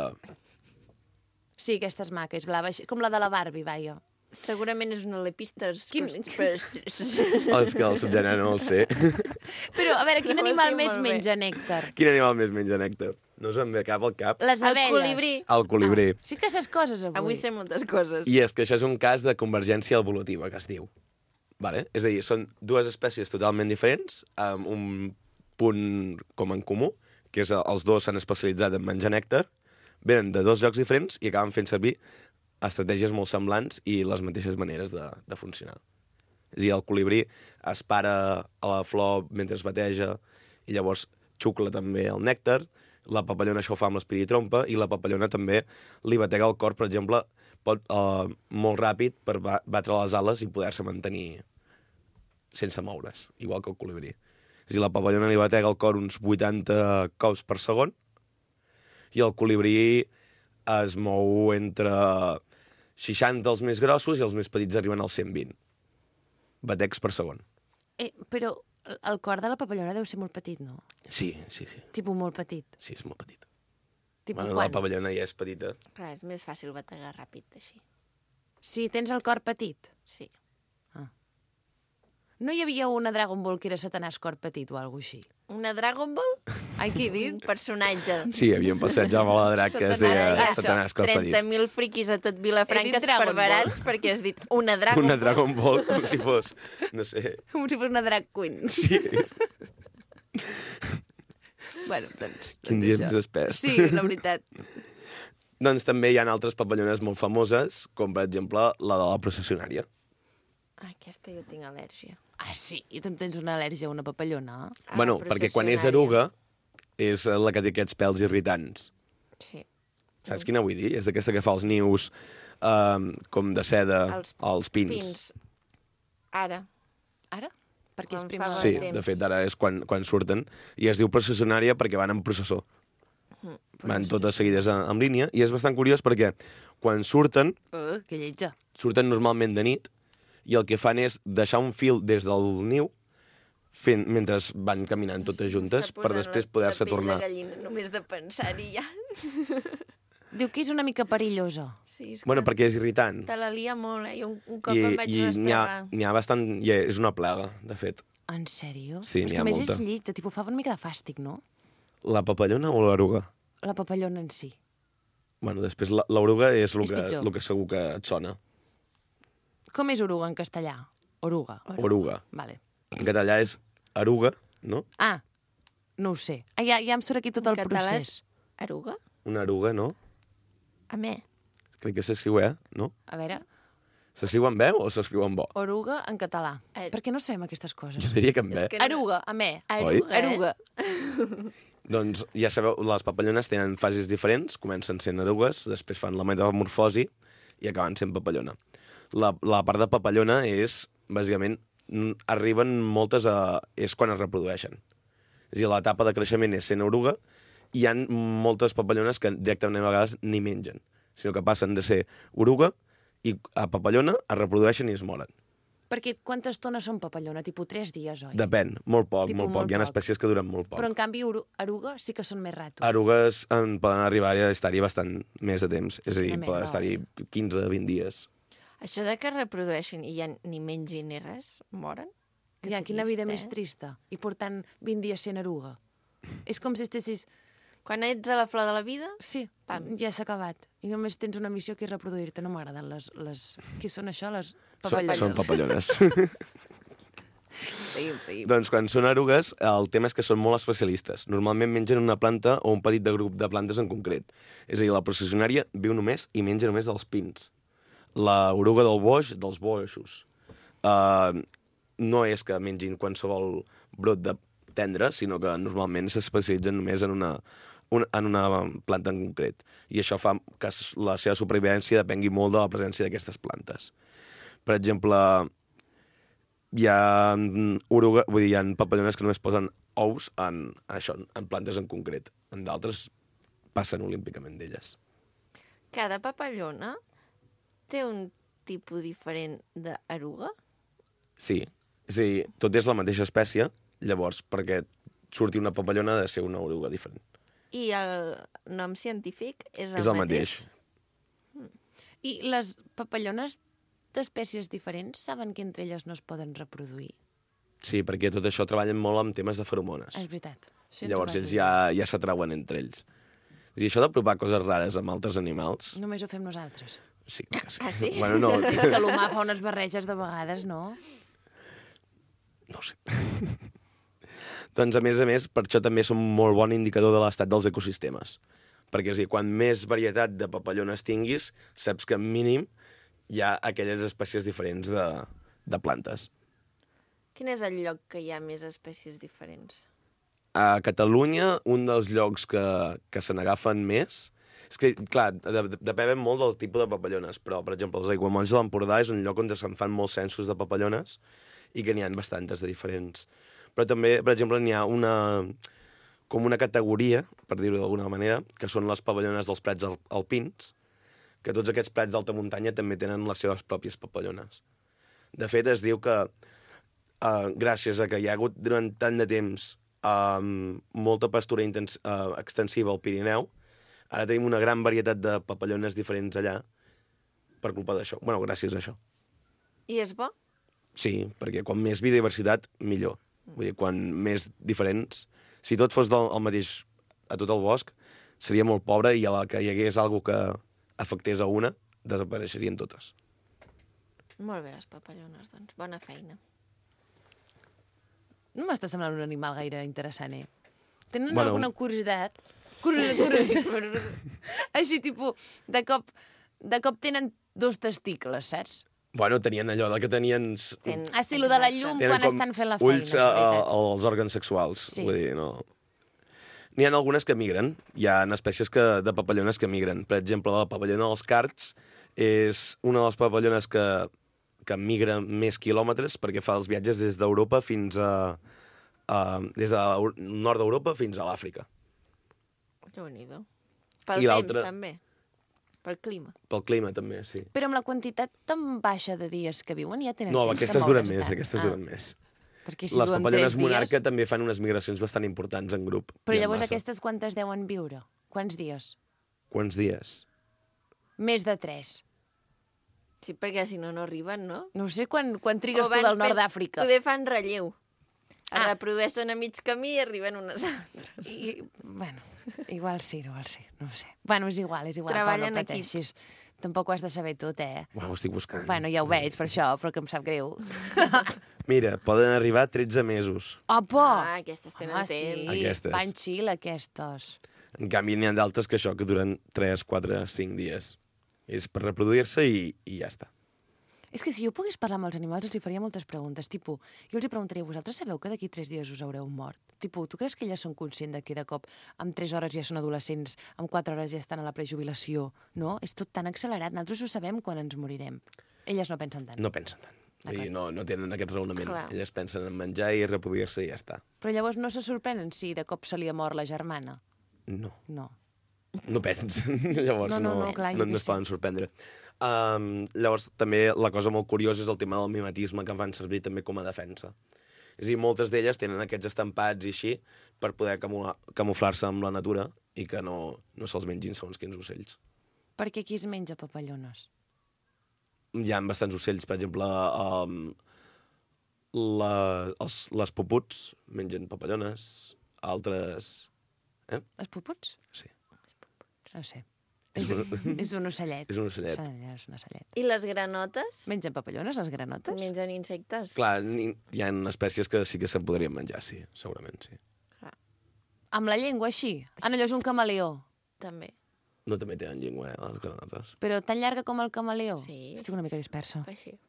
Sí, aquesta és maca, és blava, així- com la de la Barbie, vaja. Segurament és una lepista... Quins- Oh, és que el subgènere no el sé. Però, a veure, quin Ho animal estic més molt bé. menja nèctar? Quin animal més menja nèctar? No us en ve cap al cap? Les El abelles. colibrí. El colibrí. Ah, sí que saps coses avui. Avui sé moltes coses. I és que això és un cas de convergència evolutiva, que es diu. Vale? És a dir, són dues espècies totalment diferents, amb un punt com en comú, que és els dos s'han especialitzat en menjar nèctar, venen de dos llocs diferents i acaben fent servir estratègies molt semblants i les mateixes maneres de, de funcionar. És a dir, el colibrí es para a la flor mentre es bateja i llavors xucla també el nèctar, la papallona això ho fa amb l'espiritrompa i la papallona també li batega el cor, per exemple, pot, uh, molt ràpid per ba batre les ales i poder-se mantenir sense moure's, igual que el colibrí. És a dir, la papallona li batega el cor uns vuitanta cops per segon i el colibrí es mou entre seixanta els més grossos i els més petits arriben als cent vint batecs per segon. Eh, però el cor de la papallona deu ser molt petit, no? Sí, sí, sí. Tipo molt petit. Sí, és molt petit. Tipo Bueno, quan? la papallona ja és petita. Clar, és més fàcil bategar ràpid, així. Si tens el cor petit. Sí. No hi havia una Dragon Ball que era Satanàs cor petit o alguna així? Una Dragon Ball? Ai, què he Un dit? personatge. Sí, hi havia un passeig amb la drac que es deia Ara ja, Satanàs cor petit. trenta mil friquis a tot Vilafranca He dit Dragon esparverats perquè has dit una Dragon Una Ball. Dragon Ball, com si fos, no sé... Com si fos una drag queen. Sí, Bueno, doncs... quin doncs gens això. espès. Sí, la veritat. Doncs també hi ha altres papallones molt famoses, com per exemple la de la processionària. Ah, aquesta jo tinc al·lèrgia. Ah, sí? I tu en tens una al·lèrgia a una papallona? Ah, Bueno, la perquè quan és processionària. eruga és la que té aquests pèls irritants. Sí. Saps quina vull dir? És aquesta que fa els nius um, com de seda Els als pins. Pins. Ara. Ara? Perquè és Quan primavera. fa Sí, temps. de fet, ara és quan, quan surten. I es diu processionària perquè van en processó. Van totes seguides en, en línia. I és bastant curiós perquè quan surten, Uh, que lletja. surten normalment de nit i el que fan és deixar un fil des del niu fent, mentre van caminant totes juntes M'està per posant després la- poder-se la pell tornar. de gallina, només de pensar-hi ja. Diu que és una mica perillosa. Sí, és Bueno, que perquè és irritant. te la lia molt, eh? Jo un, un cop I, em vaig i n'hi ha, rastregar. n'hi ha bastant... I és una plaga, de fet. En sèrio? Sí, és n'hi que ha a més molta. és lletja, tipus, fa una mica de fàstic, no? La papallona o l'eruga? La papallona en si. Bueno, després la- l'oruga és el És que, pitjor. el que segur que et sona. Com és oruga en castellà? Oruga. Oruga. Vale. En català és eruga, no? Ah, no ho sé. Ah, ja, ja em surt aquí tot En el català procés. és Eruga? Una eruga, no? A me. Crec que s'escriu E, no? A veure, S'escriu en veu o s'escriu en bo? oruga en català. Er- Per què no sabem aquestes coses? Jo diria que en És ve. que no- Eruga, a me. Oi? Eruga, eh? Eruga. Doncs ja sabeu, les papallones tenen fases diferents, comencen sent erugues, després fan la metamorfosi i acaben sent papallona. La, la part de papallona és, bàsicament, n- arriben moltes a... és quan es reprodueixen. És a dir, l'etapa de creixement és sent eruga i hi ha moltes papallones que directament a vegades ni mengen, sinó que passen de ser oruga i a papallona es reprodueixen i es moren. Perquè quanta estona són papallona? Tipo tres dies, oi? Depèn, molt poc, Tipo molt poc. molt Hi ha poc. espècies que duren molt poc. Però en canvi oru eruga sí que són més ratos. Erugues en poden arribar a estar-hi bastant més de temps. És a dir, Quina poden merda, estar-hi quinze a vint dies. Això de que es reprodueixin i ja ni mengin ni res, moren? Que Ja, quina vida trist, més eh? trista. I portant vint dies sent eruga. És com si estessis... Quan ets a la flor de la vida, Sí, Pam. ja s'ha acabat. I només tens una missió que és reproduir-te. No m'agraden les, les... Qui són això? Les Són, papallones. són papallones. Seguim, seguim. Doncs quan són erugues, el tema és que són molt especialistes. Normalment mengen una planta o un petit de grup de plantes en concret. És a dir, la processionària viu només i menja només dels pins. La oruga del boix, dels boixos. Uh, no és que mengin qualsevol brot de tendre, sinó que normalment s'especialitzen només en una, una, en una planta en concret. I això fa que s- la seva supervivència depengui molt de la presència d'aquestes plantes. Per exemple, hi ha mm, oruga, vull dir, hi ha papallones que només posen ous en, en això, en plantes en concret. En d'altres passen olímpicament d'elles. cada papallona té un tipus diferent d'eruga? Sí. Sí, tot és la mateixa espècie, llavors, perquè surti una papallona ha de ser una oruga diferent. I el nom científic és el, És el mateix. I les papallones d'espècies diferents saben que entre elles no es poden reproduir? Sí, perquè tot això treballen molt amb temes de feromones. És veritat. Això ens ho Llavors vas ells dir. ja, ja s'atrauen entre ells. És a dir, això de provar coses rares amb altres animals... Només ho fem nosaltres. Sí, que sí. Ah, sí? Bueno, no, És que l'humà fa unes barreges de vegades, no? no ho sé. Doncs, a més a més, per això també és un molt bon indicador de l'estat dels ecosistemes. Perquè, és a dir, quan més varietat de papallones tinguis, saps que mínim hi ha aquelles espècies diferents de, de plantes. Quin és el lloc que hi ha més espècies diferents? A Catalunya, un dels llocs que, que se n'agafen més... És que, clar, de, de, depèn molt del tipus de papallones, però, per exemple, els aiguamolls de l'Empordà és un lloc on se'n fan molts censos de papallones i que n'hi ha bastantes de diferents. Però també, per exemple, n'hi ha una, com una categoria, per dir-ho d'alguna manera, que són les papallones dels prats al- alpins, que tots aquests prats d'alta muntanya també tenen les seves pròpies papallones. De fet, es diu que uh, gràcies a que hi ha hagut durant tant de temps um, molta pastura intens uh, extensiva al Pirineu, ara tenim una gran varietat de papallones diferents allà per culpa d'això. Bueno, gràcies a això. I és bo? Sí, perquè quan més biodiversitat, millor. Vull dir, quan més diferents... Si tot fos del, el mateix a tot el bosc, seria molt pobre i a la que hi hagués alguna que afectés a una, desapareixerien totes. Molt bé, les papallones, doncs. Bona feina. No m'està semblant un animal gaire interessant, eh? Tenen Bueno. alguna curiositat? Curiositat, curiositat. Així, tipus, de cop, de cop tenen dos testicles, saps? Bueno, tenien allò de que tenien... s- Ten... Ah, sí, lo de la llum tenen quan com estan fent la feina, ulls és a, veritat. a, als òrgans sexuals. Sí. Vull dir, no... N'hi ha algunes que migren. Hi ha espècies que, de papallones que migren. Per exemple, la papallona dels cards és una de les papallones que, que migra més quilòmetres perquè fa els viatges des d'Europa fins a... a des del nord d'Europa fins a l'Àfrica. Déu-n'hi-do. Pel I temps, l'altre- també. Pel clima. Pel clima, també, sí. Però amb la quantitat tan baixa de dies que viuen ja tenen No, temps de aquestes duren moure's més, tant. aquestes Ah, duren més. Perquè si Les duen papallones tres monarca dies... també fan unes migracions bastant importants en grup. Però i en llavors massa. aquestes quantes deuen viure? Quants dies? Quants dies? Més de tres. Sí, perquè si no, no arriben, no? No sé quan, quan trigues O tu van del nord fent- d'Àfrica. Poder fan relleu. Es Ah. reprodueixen a mig camí i arriben unes altres. I, bueno, igual sí, igual sí, no ho sé. Bueno, és igual, és igual, Treballen Pau, no equip. pateixis. Tampoc ho has de saber tot, eh? Uau, ho estic buscant. Bueno, ja ho veig per això, però que em sap greu. Mira, poden arribar a tretze mesos. Opa! Ah, aquestes tenen Home, temps. sí, Aquestes. van xil, aquestes. En canvi, n'hi ha d'altres que això, que duren tres, quatre, cinc dies. És per reproduir-se i, i ja està. És que si jo pogués parlar amb els animals els hi faria moltes preguntes. Tipo, jo els hi preguntaria, vosaltres sabeu que d'aquí tres dies us haureu mort? Tipo, tu creus que elles són conscients de que de cop en tres hores ja són adolescents, en quatre hores ja estan a la prejubilació? No? És tot tan accelerat. Nosaltres ho sabem quan ens morirem. Elles no pensen tant. No pensen tant. Vull dir, no, no tenen aquest raonament. Clar. Elles pensen en menjar i reproduir-se i ja està. Però llavors no se sorprenen si de cop se li ha mort la germana? No. No. No pensen. Llavors No, no, no, no, clar, jo no, que no es sí. poden sorprendre. Um, llavors, també la cosa molt curiosa és el tema del mimetisme que fan servir també com a defensa. És a dir, moltes d'elles tenen aquests estampats i així per poder camufla- camuflar-se amb la natura i que no, no se'ls mengin segons quins ocells. Perquè qui es menja papallones? Hi ha bastants ocells, per exemple, um, la, els, les puputs mengen papallones, altres... Eh? Els puputs? Sí. No ho sé. És, és un ocellet. És un ocellet. És un ocellet. I les granotes? Mengen papallones, les granotes? Mengen insectes? Clar, ni- hi ha espècies que sí que se'n podrien menjar, sí, segurament, sí. Amb la llengua, així? Ah, no, allò és un camaleó. També. No també tenen llengua, eh, les granotes. Però tan llarga com el camaleó? Sí. Estic una mica dispersa. Fa així.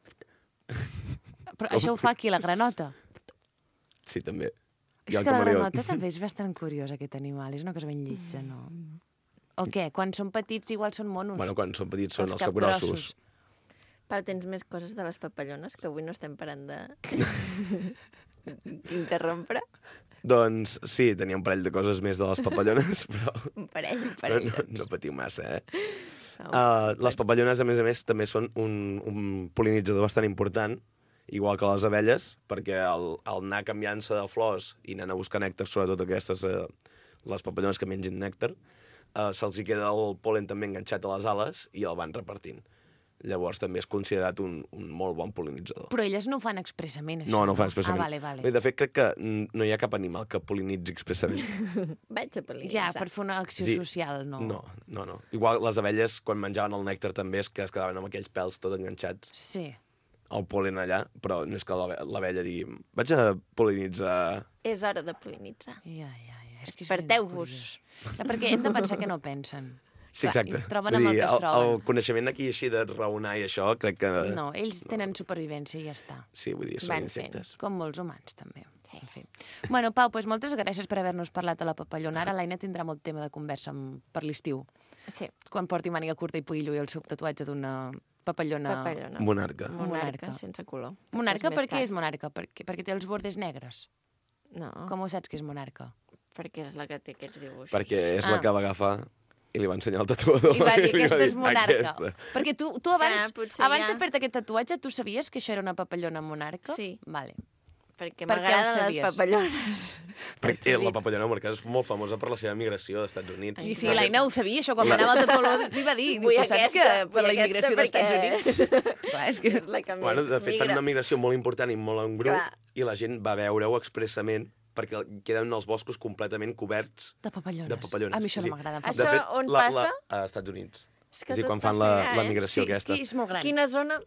Però això ho fa aquí, la granota? Sí, també. És que la granota també és bastant curiós, aquest animal. És una cosa ben lletja, no? O què? Quan són petits igual són monos. Bueno, quan són petits són Els els capgrossos. capgrossos. Pau, tens més coses de les papallones que avui no estem parant de... d'interrompre? Doncs sí, tenia un parell de coses més de les papallones, però, Un parell, un però parell. no, no patiu massa, eh? Uh, les papallones, a més a més, també són un, un pol·linitzador bastant important, igual que les abelles, perquè al, al anar canviant-se de flors i anant a buscar nèctar, sobretot aquestes, uh, les papallones que mengin nèctar, uh, se'ls hi queda el polen també enganxat a les ales i el van repartint. Llavors també és considerat un, un molt bon pol·linitzador. Però elles no ho fan expressament, això? No, no ho fan expressament. Ah, vale, vale. Bé, de fet, crec que no hi ha cap animal que pol·linitzi expressament. Vaig a pol·linitzar. Ja, per fer una acció Sí. social, no. No, no, no. Igual les abelles, quan menjaven el nèctar, també és que es quedaven amb aquells pèls tot enganxats Sí. al polen allà, però no és que l'abe- l'abella digui vaig a pol·linitzar... És hora de pol·linitzar. Ja, ja, ja. És que és Desperteu-vos. ben curiós. Clar, perquè hem de pensar que no pensen. Sí, Clar, exacte. i es troben Vull amb el dir, que es troben. El, el coneixement aquí així de raonar i això, crec que... No, ells tenen supervivència i ja està. Sí, vull dir, són Van fent. insectes. Com molts humans, també. En fi. Bueno, Pau, doncs moltes gràcies per haver-nos parlat a la papallona. Ara l'Aina tindrà molt tema de conversa amb, per l'estiu. Sí, Quan porti màniga curta i puïllo i el seu tatuatge d'una papallona... papallona. Monarca. Monarca, Monarca. sense color. Monarca, És per més què car. és monarca? Perquè, perquè té els bordes negres. No, Com ho saps que és monarca? perquè és la que té aquests dibuixos. Perquè és Ah. la que va agafar i li va ensenyar el tatuador. I va dir, aquesta dir, és monarca. "Aquesta". Perquè tu, tu abans, Ah, potser abans ja. de fer-te aquest tatuatge, tu sabies que això era una papallona monarca? Sí. Vale. Perquè Per què ho m'agraden les sabies? papallones. Perquè la papallona monarca és molt famosa per la seva migració als Estats Units. Sí, sí, l'Aina ho sabia, això, quan va anar al tatuador li va dir. Vull tu saps aquesta, que per vull la immigració aquesta dels Estats perquè- Units... Clar, és que... És la que més Bueno, de fet, fan migra. una migració molt important i molt en grup, Clar. i la gent va veure-ho expressament perquè queden els boscos completament coberts De papallones. de papallones. A mi això Sí. no m'agrada. em fa Això De fet, on la, passa? La, a Estats Units. És que És a dir, tot quan fan passa la, allà, la eh? migració Sí, és aquesta. que és molt gran. Quina zona?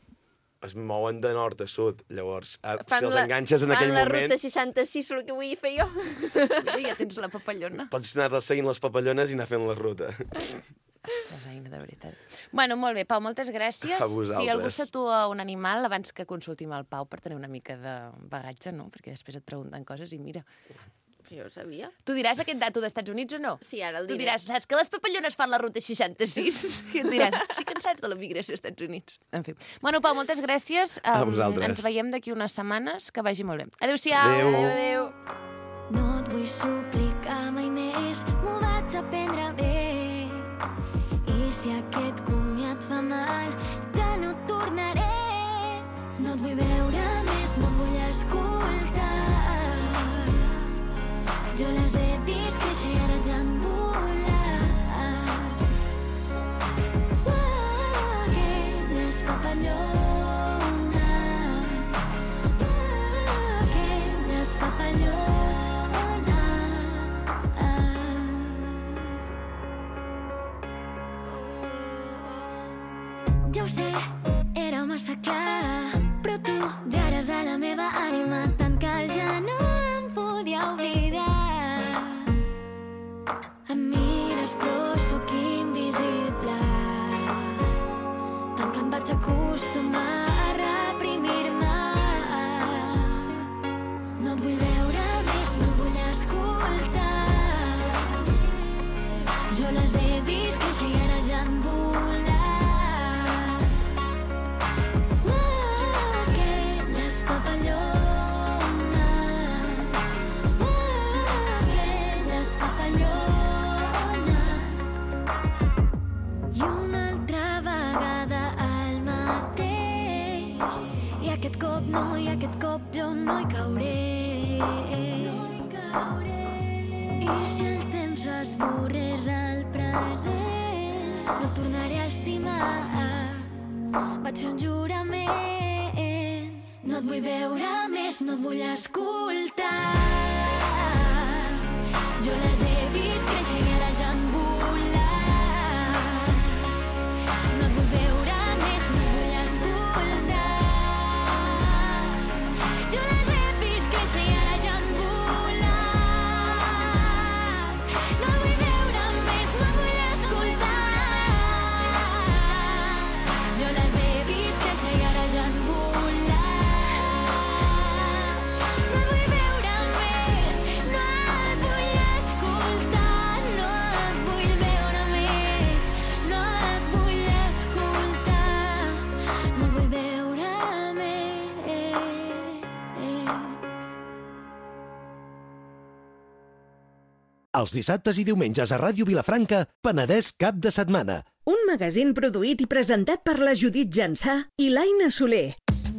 Es mouen de nord a sud, llavors, a, Fan si els la- enganxes en fan aquell la moment, ruta seixanta-sis, el que vull fer jo. Mira, ja tens la papallona. pots anar seguint les papallones i anar fent la ruta. Ostres, Aina, de veritat. Bueno, molt bé, Pau, moltes gràcies. A vosaltres. Si algú s'atua un animal, abans que consultim el Pau per tenir una mica de bagatge, no? Perquè després et pregunten coses i mira. Jo ho sabia. Tu diràs aquest dato d'Estats Units o no? Sí, ara el Tu diré. diràs, saps que les papallones fan la ruta seixanta-sis? I et diran, sí que en saps de la migració als Estats Units. En fi. Bueno, Pau, moltes gràcies. A Um, vosaltres. ens veiem d'aquí unes setmanes. Que vagi molt bé. Adéu-siau. Adéu. Adéu, adéu. No et vull suplicar mai més, m'ho vaig aprendre bé. I si aquest comiat fa mal, ja no tornaré. No et vull veure més, no et vull escoltar. Jo les he vist créixer i ara ja han volat. Oh, aquelles papallones. Oh, aquelles papallones. Ja ho sé, era massa clar, però tu ja eres a la meva ànima tant que ja no em podia oblidar. Em mires però sóc invisible, tant que em vaig acostumar a reprimir-me. No et vull veure més, no et vull escoltar. Jo les he vist créixer i ara ja han volat. Oh, aquelles papallones. Oh, aquelles papallones. I una altra vegada el mateix. I aquest cop no, i aquest cop jo no hi cauré. No hi cauré. I si el temps esborrés el present, no tornaré a estimar. Vaig fer un jurament. No et vull veure més, no et vull escoltar. Jo les he vist créixer i ara ja han volat. No et vull veure més, no et vull escoltar. Jo les he vist créixer i ara ja han volat. No et vull veure més, no et vull escoltar. Jo les he vist créixer i ara ja han volat. No et vull veure més, no et vull escoltar. No et vull Els dissabtes i diumenges a Ràdio Vilafranca, Penedès cap de setmana. Un magazín produït i presentat per la Judit Jansà i l'Aina Soler.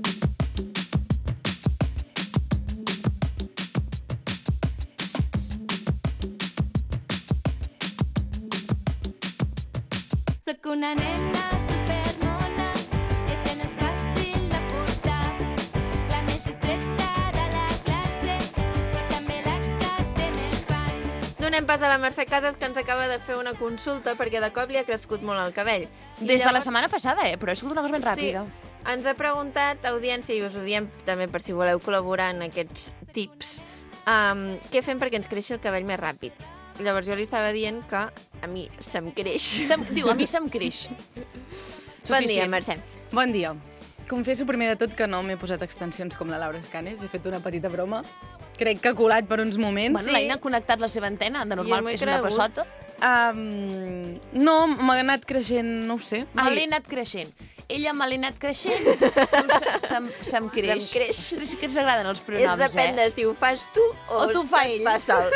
Soc una nena supermona, ella no és fàcil de portar. La més discreta de la classe, però també la que té més fans. Donem pas a la Mercè Casas, que ens acaba de fer una consulta perquè de cop li ha crescut molt el cabell. I Des de la llavors- setmana passada, eh? Però ha sigut una cosa ben ràpida. Sí, ens ha preguntat, audiència, i us ho diem també per si voleu col·laborar en aquests tips, um, què fem perquè ens creixi el cabell més ràpid? Llavors jo li estava dient que a mi se'm creix. Se'm, diu, a mi se'm creix. Bon dia, Mercè. Bon dia. Confesso primer de tot que no m'he posat extensions com la Laura Escanes. He fet una petita broma. Crec que ha colat per uns moments. Bueno, l'Aina ha connectat la seva antena, de normal m'ho he és una cregut. passota. Um, no, m'ha anat creixent, no ho sé. Me l'he anat creixent. Ella me l'he anat creixent, tu se- se'm, se'm creix. Se'm creix. Ostres, sí que ens agraden els És pronoms, depèn eh? de si ho fas tu o, O t'ho fa se't ell. fa sol.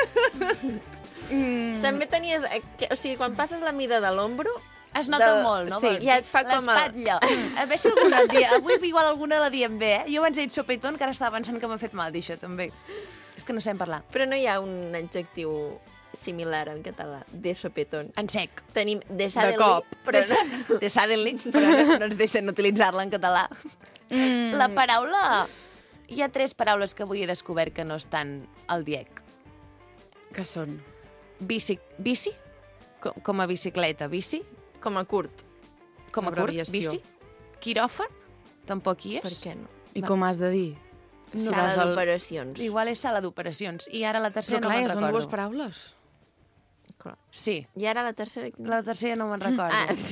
Mm, També tenies... eh, que- O sigui, quan passes la mida de l'ombro... Es nota de- molt, no? sí, Vols ja dir? et fa com el- L'espatlla. A veure si alguna dia... Avui igual alguna la diem bé, eh? Jo abans he dit sopetón, que ara estava pensant que m'ha fet mal dir això, també. És que no sabem parlar. Però no hi ha un adjectiu similar en català, de sopetón. En sec. Tenim de de suddenly, cop. però no. De suddenly, però no, no ens deixen utilitzar-la en català. Mm. La paraula... Hi ha tres paraules que avui he descobert que no estan al D I E C. que són? Bici, bici com, com a bicicleta, bici, Com a curt. com a curt, Abreviació. bici, quiròfan, tampoc hi és. Per què no? I com has de dir? No, Sala vas al- d'operacions. Igual és sala d'operacions. I ara la Però tercera clar, no me'n ja són recordo. dues paraules. Clar. Sí, I ara la tercera... la tercera no me'n recordo. Ah, sí.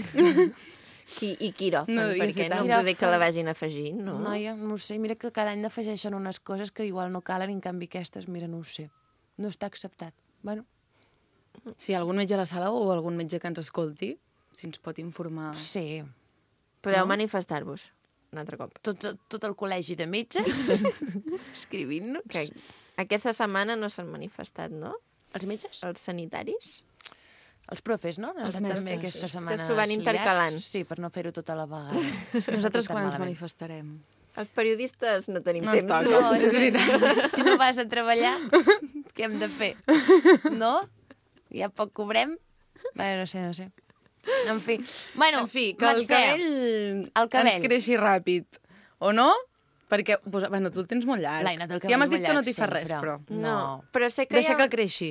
Qui, I quiròfan, No no, devia perquè ser no tant. em dir que la Quiròfan. vagin afegint, no? Noia, no ho sé, mira que cada any n'afegeixen unes coses que igual no calen i en canvi aquestes, mira, no ho sé. No està acceptat. Bueno, Si hi ha algun metge a la sala o algun metge que ens escolti, si ens pot informar... sí. Podeu No? manifestar-vos un altre cop. Tot, tot el col·legi de metges escrivint-nos. Que aquesta setmana no s'han manifestat, no? Els metges? Els sanitaris? Els profes, no? Han Els estat mestres. també aquesta setmana s'ho van liats. intercalant. Sí, per no fer-ho tota la vegada. Nosaltres Tot tan quan ens malament. manifestarem? Els periodistes no tenim No ens temps. toca. No, és És veritat. Si no vas a treballar, què hem de fer? No? Ja poc cobrem? Bé, no sé, no sé. En fi. Bueno, En fi, que el Mercè, cabell, el cabell. ens creixi ràpid. O no? Perquè, pues, bueno, tu el tens molt llarg. L'Aina té el Ja cabell m'has dit molt que no llarg t'hi fa res, sempre. però... No, No. però sé que Deixa ja... que creixi.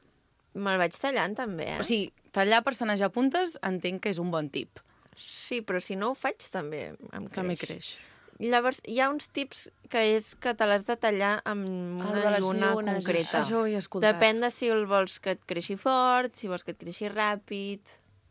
Me'l vaig tallant, també, eh? O sigui, tallar per sanejar puntes entenc que és un bon tip. Sí, però si no ho faig, també em creix. També creix. Llavors, hi ha uns tips que és que te l'has de tallar amb El una de les lluna llunes, concreta. Això ho he escoltat. Depèn de si el vols que et creixi fort, si vols que et creixi ràpid...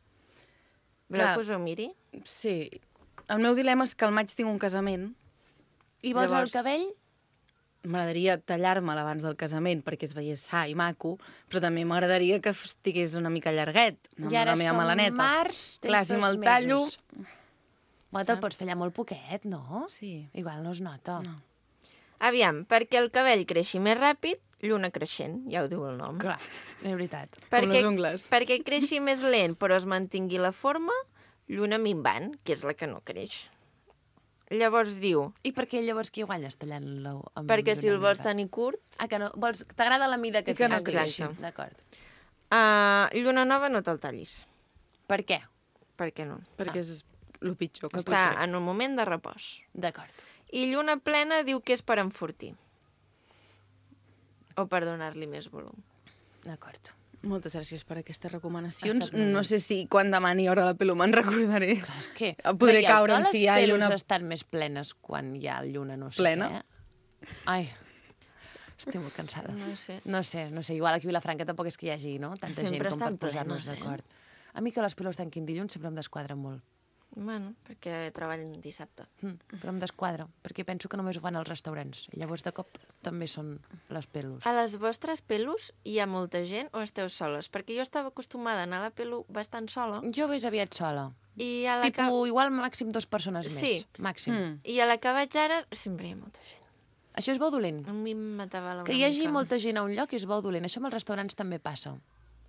Voleu Clar. que us ho miri? Sí. El meu dilema és que al maig tinc un casament. I vols Llavors- el cabell? M'agradaria tallar-me'l abans del casament perquè es veiés sa i maco, però també m'agradaria que estigués una mica llarguet, amb I ara la meva som melaneta. març, tens Clar, si dos me'l mesos. tallo... Bueno, te'l pots tallar molt poquet, no? Sí. Igual no es nota. No. Aviam, perquè el cabell creixi més ràpid, lluna creixent, ja ho diu el nom. Clar, és veritat. Perquè, les ungles. perquè creixi més lent però es mantingui la forma, lluna minvant, que és la que no creix. Llavors diu, I per què llavors qui guanyes tallant-lo? amb perquè si el lluna vols minvant? tenir curt, Ah, que no? Vols... T'agrada la mida que I que no tens? creixi. Exacte. D'acord. uh, lluna nova no te'l tallis. Per què? Per què no? Perquè és el pitjor que pot Està ser. en un moment de repòs. D'acord. I lluna plena diu que és per enfortir. O per donar-li més volum. D'acord. Moltes gràcies per aquestes recomanacions. Ha estat molt No bé. sé si quan demani hora la pelo me'n recordaré. Clar, és que... Podré creieu caure que en si hi ha les lluna pelos estan més plenes quan hi ha lluna no sé Plena? què. Ai, estic molt cansada. No sé. No sé, no sé. Igual aquí a Vilafranca tampoc és que hi hagi, no? Tanta Sempre gent com per estan posar-nos plenes, eh? d'acord. A mi que les pelos tanquin dilluns sempre em desquadra molt. Bueno, perquè treballen dissabte. Mm, però em desquadra, perquè penso que només ho fan als restaurants. I llavors de cop també són les pelos. A les vostres pelos hi ha molta gent o esteu soles? Perquè jo estava acostumada a anar a la pelo bastant sola. Jo més aviat sola. I a la, Tipo, que... igual màxim dues persones Sí. més. Màxim. Mm. I a la que vaig ara sempre hi ha molta gent. Això és bo dolent. A mi em matava la Que hi hagi molta gent a un lloc és bo dolent. Això amb els restaurants també passa.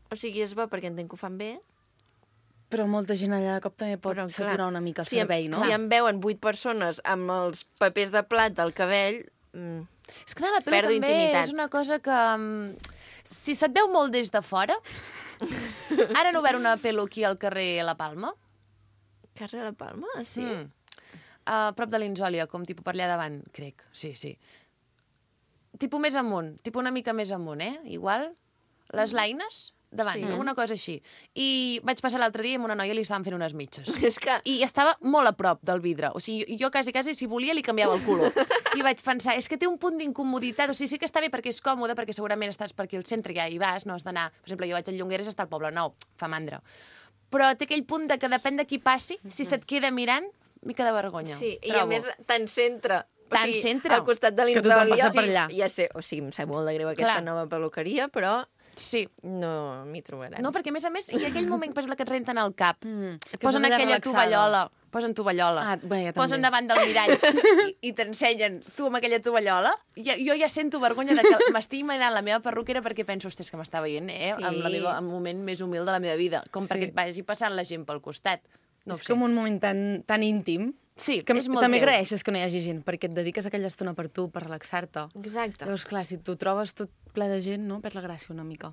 O sigui, és bo perquè entenc que ho fan bé. Però molta gent allà de cop també pot Però, clar, saturar una mica el si em- servei, no? Si em veuen vuit persones amb els papers de plat al cabell... Mm, És que anar a la pelo Perdo també intimitat. és una cosa que... mm, Si se't veu molt des de fora... Ara han obert una pelo aquí al carrer La Palma. Carrer La Palma? Sí. Mm. A prop de l'Insòlia, com tipus per allà davant, crec. Sí, sí. Tipus més amunt, tipus una mica més amunt, eh? Igual. Les Laines, davant, Sí. sí. una cosa així. I vaig passar l'altre dia i amb una noia li estaven fent unes mitges. És que... I estava molt a prop del vidre. O sigui, jo quasi, quasi, si volia, li canviava el color. I vaig pensar, és que té un punt d'incomoditat. O sigui, sí que està bé perquè és còmode, perquè segurament estàs per aquí al centre, ja hi vas, no has d'anar... Per exemple, jo vaig a Llongueres, està al Poble Nou, fa mandra. Però té aquell punt de que depèn de qui passi, si se't queda mirant, mica de vergonya. Sí, i a trobo. més, tan centre. O Tan sigui, centre. Al costat de Que tothom l'Insòlia. passa per allà. Ja sé, o sigui, em sap molt de greu aquesta Clar. nova peluqueria, però Sí. no m'hi trobaran. No, perquè a més a més hi ha aquell moment, per exemple, que et renten el cap. Mm, Et que posen estàs allà aquella relaxada. tovallola. Posen tovallola. Ah, bé, ja també. Posen davant del mirall i, i t'ensenyen tu amb aquella tovallola. Ja, jo ja sento vergonya de que m'estigui mirant la meva perruquera perquè penso, ostres, que m'està veient, eh? Sí. Amb la meva, en el moment més humil de la meva vida. Com Sí. perquè et vagi passant la gent pel costat. No és ho sé. com un moment tan, tan íntim Sí, que és molt també teu. agraeixes que no hi hagi gent, perquè et dediques aquella estona per tu, per relaxar-te. Exacte. Llavors, clar, si tu trobes tot ple de gent, no? Perd la gràcia una mica.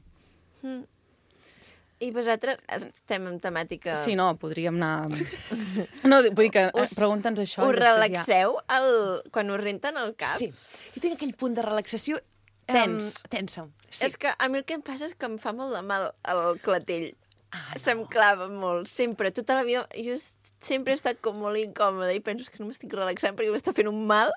I vosaltres estem en temàtica... Sí, no, podríem anar... No, vull dir que Us- us, pregunta'ns això. Us i després relaxeu el... quan us renten el cap? Sí. Jo tinc aquell punt de relaxació... Tens. Um, tensa. Sí. És que a mi el que em passa és que em fa molt de mal el clatell. Ah, no. Se'm clava molt, sempre, tota la vida. Jo s- sempre he estat com molt incòmoda i penso que no m'estic relaxant perquè m'està fent un mal.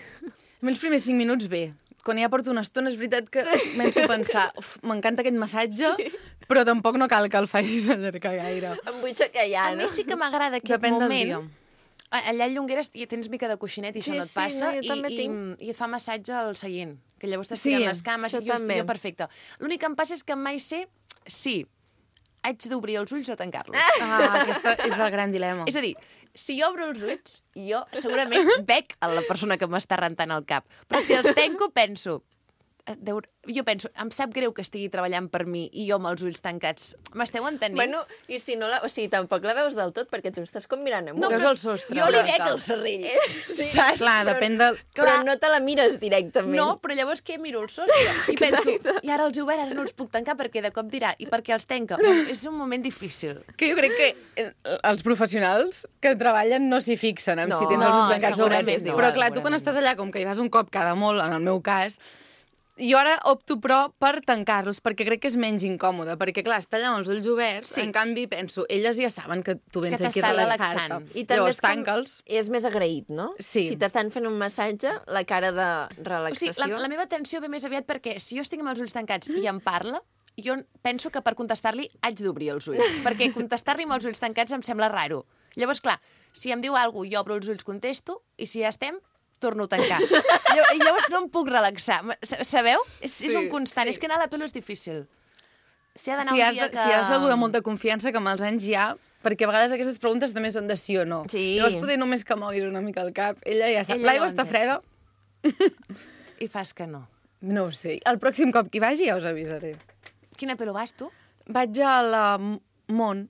A mi els primers cinc minuts bé. Quan ja porto una estona és veritat que començo a pensar uf, m'encanta aquest massatge, sí. però tampoc no cal que el facis allargar gaire. Em vull xaquejar, A no? mi sí que m'agrada aquest Depèn del moment. dia. A- Allà a Llongueres hi tens mica de coixinet i Sí, això no et sí, passa. no, jo i, també i, tinc. I et fa massatge al seient, que llavors Sí, t'estiren les cames això i jo també. estic perfecte. L'únic que em passa és que mai sé si haig d'obrir els ulls o tancar-los. Ah, aquesta és el gran dilema. És a dir, si jo obro els ulls, jo segurament bec a la persona que m'està rentant el cap. Però si els tanco, penso... eh, Deu... Jo penso, em sap greu que estigui treballant per mi i jo amb els ulls tancats. M'esteu entenent? Bueno, i si no la... O sigui, tampoc la veus del tot, perquè tu estàs com mirant amunt. No, veus el sostre. jo li una bec mica. el serrell. Sí, Saps? Clar, depèn del... Però Clar. no te la mires directament. No, però llavors què? Miro el sostre. I penso, Exacte. i ara els he obert, ara no els puc tancar perquè de cop dirà, i per què els tanca? Bueno, és un moment difícil. Que jo crec que eh, els professionals que treballen no s'hi fixen en No, si tens els no, ulls tancats o oberts. segurament no, Però clar, tu quan segurament estàs allà, com que hi vas un cop cada molt, en el meu cas, jo ara opto, però, per tancar-los, perquè crec que és menys incòmode, perquè, clar, està allà amb els ulls oberts, Sí. en canvi, penso, elles ja saben que tu vens Que aquí t'està a relaxar-te. relaxant. I també Llavors, és com... tanca'ls. És més agraït, no? Sí. Si t'estan fent un massatge, la cara de O sigui, relaxació... la, la meva atenció ve més aviat perquè si jo estic amb els ulls tancats i em parla, jo penso que per contestar-li haig d'obrir els ulls, perquè contestar-li amb els ulls tancats em sembla raro. Llavors, clar, si em diu alguna cosa, jo obro els ulls, contesto, i si ja estem, torno a tancar. Llavors, llavors no em puc relaxar. S- Sabeu? És, és Sí, un constant. sí. És que anar a la pelo és difícil. Si ha d'anar Si un has, dia de, que... si has algú de molta confiança, que amb els anys ja... Perquè a vegades aquestes preguntes també són de sí o no. Sí. Llavors, poder només que moguis una mica el cap, ella ja sap. Ella L'aigua ja ho està entén. freda? I fas que no. No ho sé. El pròxim cop que hi vagi ja us avisaré. Quina pelo vas, tu? Vaig a la M- Mont,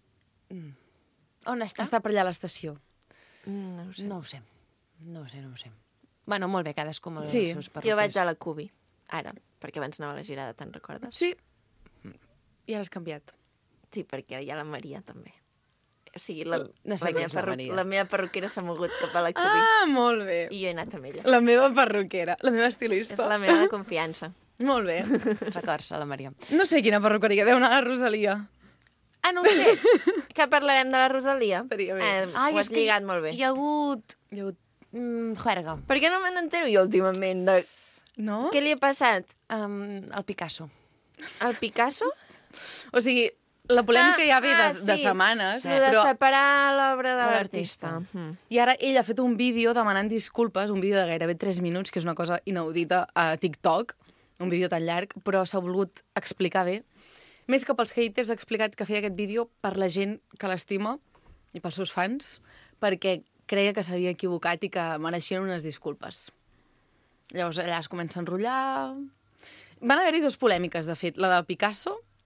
On està? està per allà a l'estació. Mm, no ho sé. No ho sé. No ho sé, no ho sé. Bueno, molt bé, cadascú amb els Sí. seus perruquers. Jo vaig a la Cubi, ara, perquè abans anava a la girada, te'n recordes? Sí. I ara has canviat. Sí, perquè hi ha la Maria, també. O sigui, la, No sé la, qui meva, és la perru Maria. la meva perruquera s'ha mogut cap a la Cubi. Ah, molt bé. I jo he anat amb ella. La meva perruquera, la meva És estilista. la meva de confiança. Molt bé. Records a la Maria. No sé quina perruqueria, deu anar a la Rosalia. Ah, no ho sé. Que parlarem de la Rosalia? Estaria bé. Eh, Ai, ho és has que lligat molt bé. Hi ha hagut... Hi ha hagut- Mm, juerga. Per què no me n'entero jo últimament? De... No? Què li ha passat? Um, el Picasso. Al Picasso? O sigui, la polèmica ja ve de, ah, de sí. setmanes, Lo de però... separar l'obra de De l'artista. l'artista. Mm. I ara ell ha fet un vídeo demanant disculpes, un vídeo de gairebé tres minuts, que és una cosa inaudita a TikTok, un vídeo tan llarg, però s'ha volgut explicar bé. Més que pels haters, ha explicat que feia aquest vídeo per la gent que l'estima i pels seus fans, perquè creia que s'havia equivocat i que mereixien unes disculpes. Llavors allà es comença a enrotllar... Van haver-hi dues polèmiques, de fet. La de Picasso,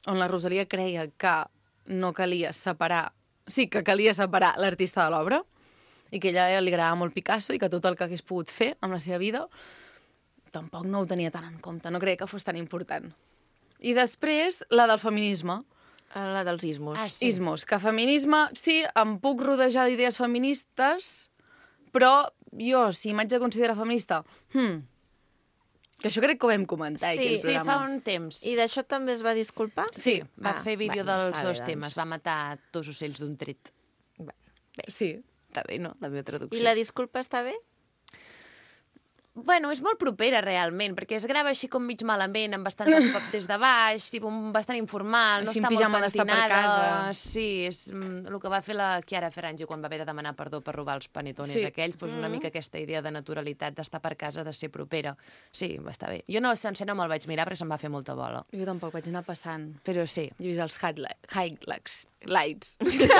on la Rosalia creia que no calia separar... Sí, que calia separar l'artista de l'obra i que a ella li agradava molt Picasso i que tot el que hagués pogut fer amb la seva vida tampoc no ho tenia tan en compte, no creia que fos tan important. I després, la del feminisme. La dels ismos. Ah, sí. Ismos, que feminisme, sí, em puc rodejar d'idees feministes, però jo, si m'haig de considerar feminista, hmm, que això crec que ho vam comentar. Sí, sí, fa un temps. I d'això també es va disculpar? Sí, va ah, fer vídeo bueno, dels dos bé, temes. doncs. Va matar dos ocells d'un tret. Bé. Sí. Està bé, no? La meva traducció. I la disculpa està bé? Bueno, és molt propera, realment, perquè es grava així com mig malament, amb bastant pop des de baix, tipus bastant informal, no Així en està pijama molt d'estar per pentinada. casa. Sí, és mm, el que va fer la Chiara Ferragni quan va haver de demanar perdó per robar els panetones Sí. aquells, doncs una Mm. mica aquesta idea de naturalitat, d'estar per casa, de ser propera. Sí, va estar bé. Jo no, sencer no me'l vaig mirar perquè se'm va fer molta bola. Jo tampoc vaig anar passant. Però sí. Jo he vist els highlights. Lights.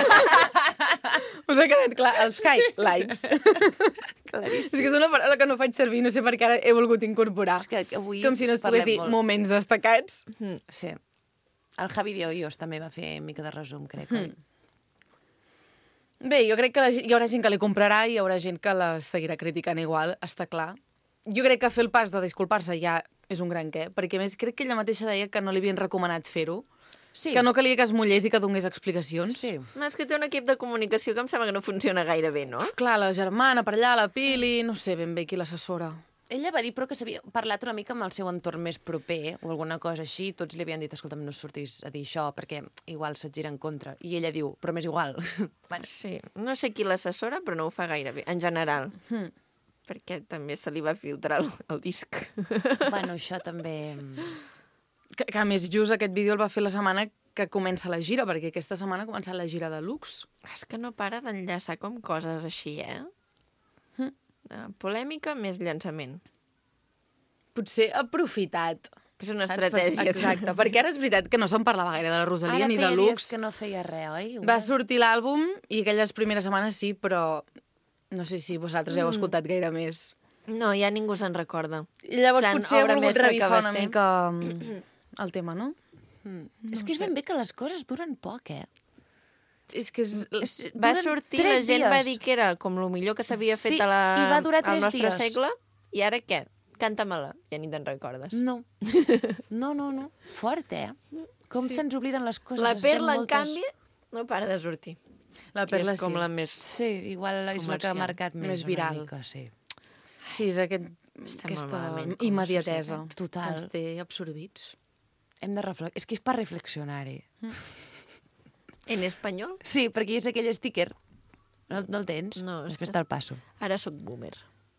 Us ha quedat clar, els highlights. És que és una paraula que no faig servir, no sé per què ara he volgut incorporar. És que avui Com si no es pogués parlem dir molt. moments destacats. Mm, sí. El Javi de Hoyos també va fer mica de resum, crec. Mm. Bé, jo crec que la, gent- hi haurà gent que li comprarà i hi haurà gent que la seguirà criticant igual, està clar. Jo crec que fer el pas de disculpar-se ja és un gran què, perquè a més crec que ella mateixa deia que no li havien recomanat fer-ho, Sí. que no calia que es mullés i que donés explicacions. Sí. És que té un equip de comunicació que em sembla que no funciona gaire bé, no? Clar, la germana per allà, la Pili, no sé ben bé qui l'assessora. Ella va dir, però, que s'havia parlat una mica amb el seu entorn més proper o alguna cosa així. Tots li havien dit, escolta'm, no surtis a dir això perquè igual se't gira en contra. I ella diu, però m'és igual. Bueno, Sí. No sé qui l'assessora, però no ho fa gaire bé, en general. Hmm. Perquè també se li va filtrar el, el disc. bueno, això també... Que, que a més, just aquest vídeo el va fer la setmana que comença la gira, perquè aquesta setmana ha començat la gira de Lux. És que no para d'enllaçar com coses així, eh? Mm. Uh, polèmica més llançament. Potser ha aprofitat. És una saps? estratègia. Per- Exacte, perquè ara és veritat que no se'n parlava gaire de la Rosalia Ara ni de feia Lux. dies que no feia res, oi? Va sortir l'àlbum i aquelles primeres setmanes sí, però no sé si vosaltres heu escoltat gaire més. No, ja ningú se'n recorda. I llavors Tan potser ha obra volgut mestra que revifar va una ser. mica mm, el tema, no? Mm. No és que és ben bé que les coses duren poc, eh? És que és... És, Va duren sortir, la tres gent dies. va dir que era com el millor que s'havia fet Sí, a la, i va durar al tres nostre dies. segle, i ara què? Canta-me-la, ja ni te'n recordes. No. No, no, no. Fort, eh? Com Sí. se'ns obliden les coses. La necessitem Perla, en moltes. canvi, no para de sortir. La Que Perla és com sí. la més... Sí, igual és la que ha Comercial. marcat més, Més viral. una mica, sí. Sí, és aquest, Estem aquesta molt malament com a immediatesa societat. Total. que ens té absorbits. Hem de reflexionar. És que és per reflexionar-hi. En espanyol? Sí, perquè és aquell sticker. No, no el tens? No, és Després que- te'l passo. Ara sóc boomer.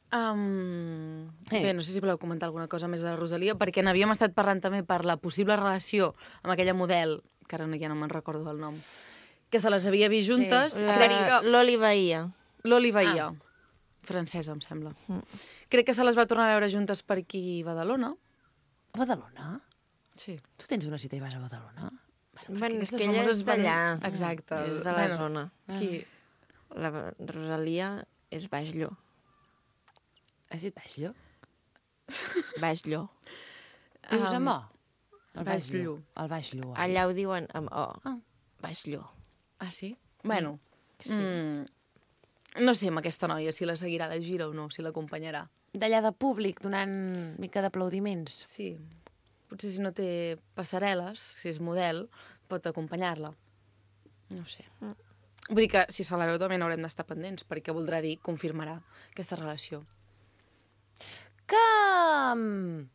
Um, Eh. Bé, no sé si voleu comentar alguna cosa més de la Rosalia, perquè n'havíem estat parlant també per la possible relació amb aquella model, que ara no, ja no me'n recordo del nom, que se les havia vist juntes. Sí. Crec La... que... L'Oli Bahia. L'Oli Bahia, francesa, em sembla. Crec que se les va tornar a veure juntes per aquí a Badalona. A Badalona? Sí. Tu tens una cita i vas a Badalona? Bueno, és aquestes que ella famoses és van- d'allà. Exacte. És de la Bueno, zona. Qui? La Rosalia és Baix-Llor. Has dit Baix-Llor? Baix-Llor. Dius Um, amb O? El Baix Baix-Llor. El Baix-Llor. Allà ho diuen amb O. Ah. Baix-Llor. Ah, sí? Bueno, Sí. mm, no sé amb aquesta noia si la seguirà a la gira o no, si l'acompanyarà. D'allà de públic, donant mica d'aplaudiments. Sí. Potser si no té passarel·les, si és model, pot acompanyar-la. No sé. Mm. Vull dir que si se la veu també n'haurem d'estar pendents, perquè voldrà dir, confirmarà aquesta relació. Que... mm,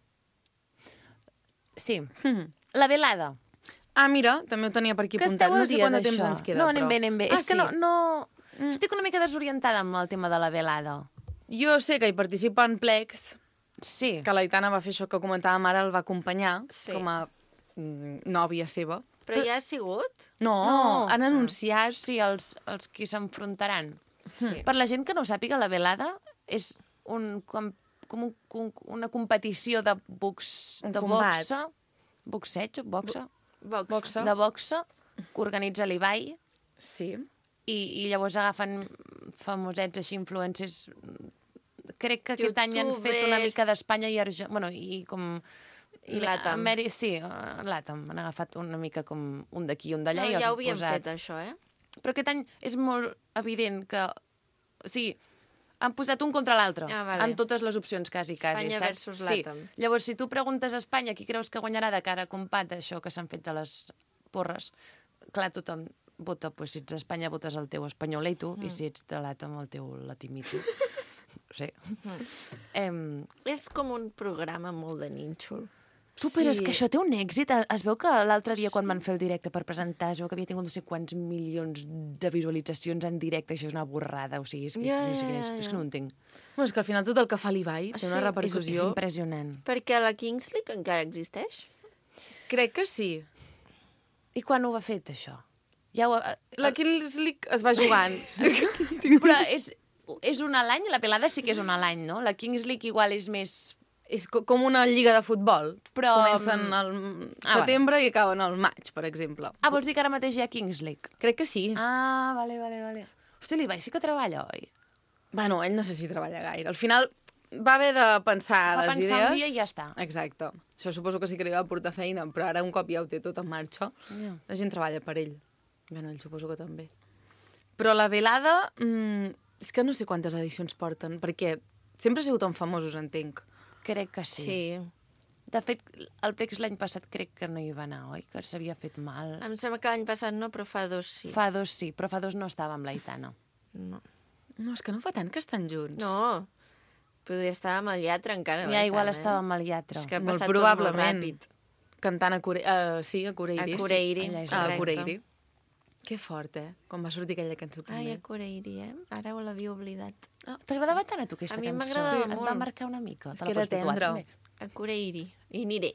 Sí. Mhm. La velada. Ah, mira, també ho tenia per aquí Que apuntat. esteu al No sé dia quant de temps d'això. ens queda, No, anem però... bé, anem bé. Ah, És que sí? no... no... Mm. Estic una mica desorientada amb el tema de la velada. Jo sé que hi participa en Plex, Sí. que l'Aitana va fer això que comentàvem ara, el va acompanyar Sí. com a mm, nòvia seva. Però ja ha sigut? No, No. han anunciat... Sí, els, els qui s'enfrontaran. Sí. Per la gent que no ho sàpiga, la velada és un, com, com un, un, una competició de, box, Un de combat. boxa, boxeig, boxa, Box. Boxa. de boxa, que organitza l'Ibai, Sí. i, i llavors agafen famosets així, influencers. Crec que aquest any han fet una Youtubers. mica d'Espanya i Arge... bueno, i com I l'Atam. Meri, sí, l'Atam. Han agafat una mica com un d'aquí i un d'allà No, i els ja han ho havíem posat. fet, això, eh? Però aquest any és molt evident que... O sigui, han posat un contra l'altre, Ah, vale. en totes les opcions, quasi, quasi. Espanya saps? versus Sí. l'Atam. Llavors, si tu preguntes a Espanya qui creus que guanyarà de cara a compat això que s'han fet de les porres, clar, tothom vota, pues, si ets d'Espanya votes el teu espanyoleto mm. i si ets de l'Atam el teu latimito. Sí. Mm. Em... És com un programa molt de nínxol. Tu, però és Sí. que això té un èxit. Es veu que l'altre dia, quan van fer el directe per presentar, es veu que havia tingut no sé quants milions de visualitzacions en directe. Això és una borrada. O sigui, és que, Ja, és, ja, és, ja. és que no ho entenc. Bueno, és que al final tot el que fa l'Ibai té Sí, una És, és repercussió. impressionant. Perquè la Kings League encara existeix? Crec que sí. I quan ho va fet, això? Ja ho... La Kings League es va jugant. Però és, és una a l'any? La pelada sí que és una a l'any, no? La Kings League igual és més... És co- com una lliga de futbol. Però, Comencen mm, al ah, setembre i acaben al maig, per exemple. Ah, vols dir que ara mateix hi ha Kings League? Crec que sí. Ah, vale, vale, vale. Hòstia, l'Ibai sí que treballa, oi? Bueno, ell no sé si treballa gaire. Al final va haver de pensar Va les pensar idees. un dia i ja està. Exacte. Això suposo que sí que li va portar feina, però ara un cop ja ho té tot en marxa, Ja. la gent treballa per ell. Bueno, ell suposo que també. Però la velada, mmm, és que no sé quantes edicions porten, perquè sempre ha sigut tan famosos, entenc. Crec que sí. Sí. De fet, el Plex l'any passat crec que no hi va anar, oi? Que s'havia fet mal. Em sembla que l'any passat no, però fa dos sí. Fa dos sí, però fa dos no estava amb l'Aitana. No. No, és que no fa tant que estan junts. No. Podria estar amb el lletre encara. Ja igual eh? estava amb el Iatra. És que ha Molt passat tot probablement. molt ràpid. Cantant a Cure... Uh, sí, a Cureiri. A Cureiri, Sí. allà és A correcte. Cureiri. Que fort, eh? Quan va sortir aquella cançó Ai, també. a Cureiri, eh? Ara ho l'havia oblidat. Ah, t'agradava tant a tu aquesta A mi cançó? m'agradava Et va molt. marcar una mica. És Te que la era pots tatuar, tendre. també. A Cureiri. I aniré.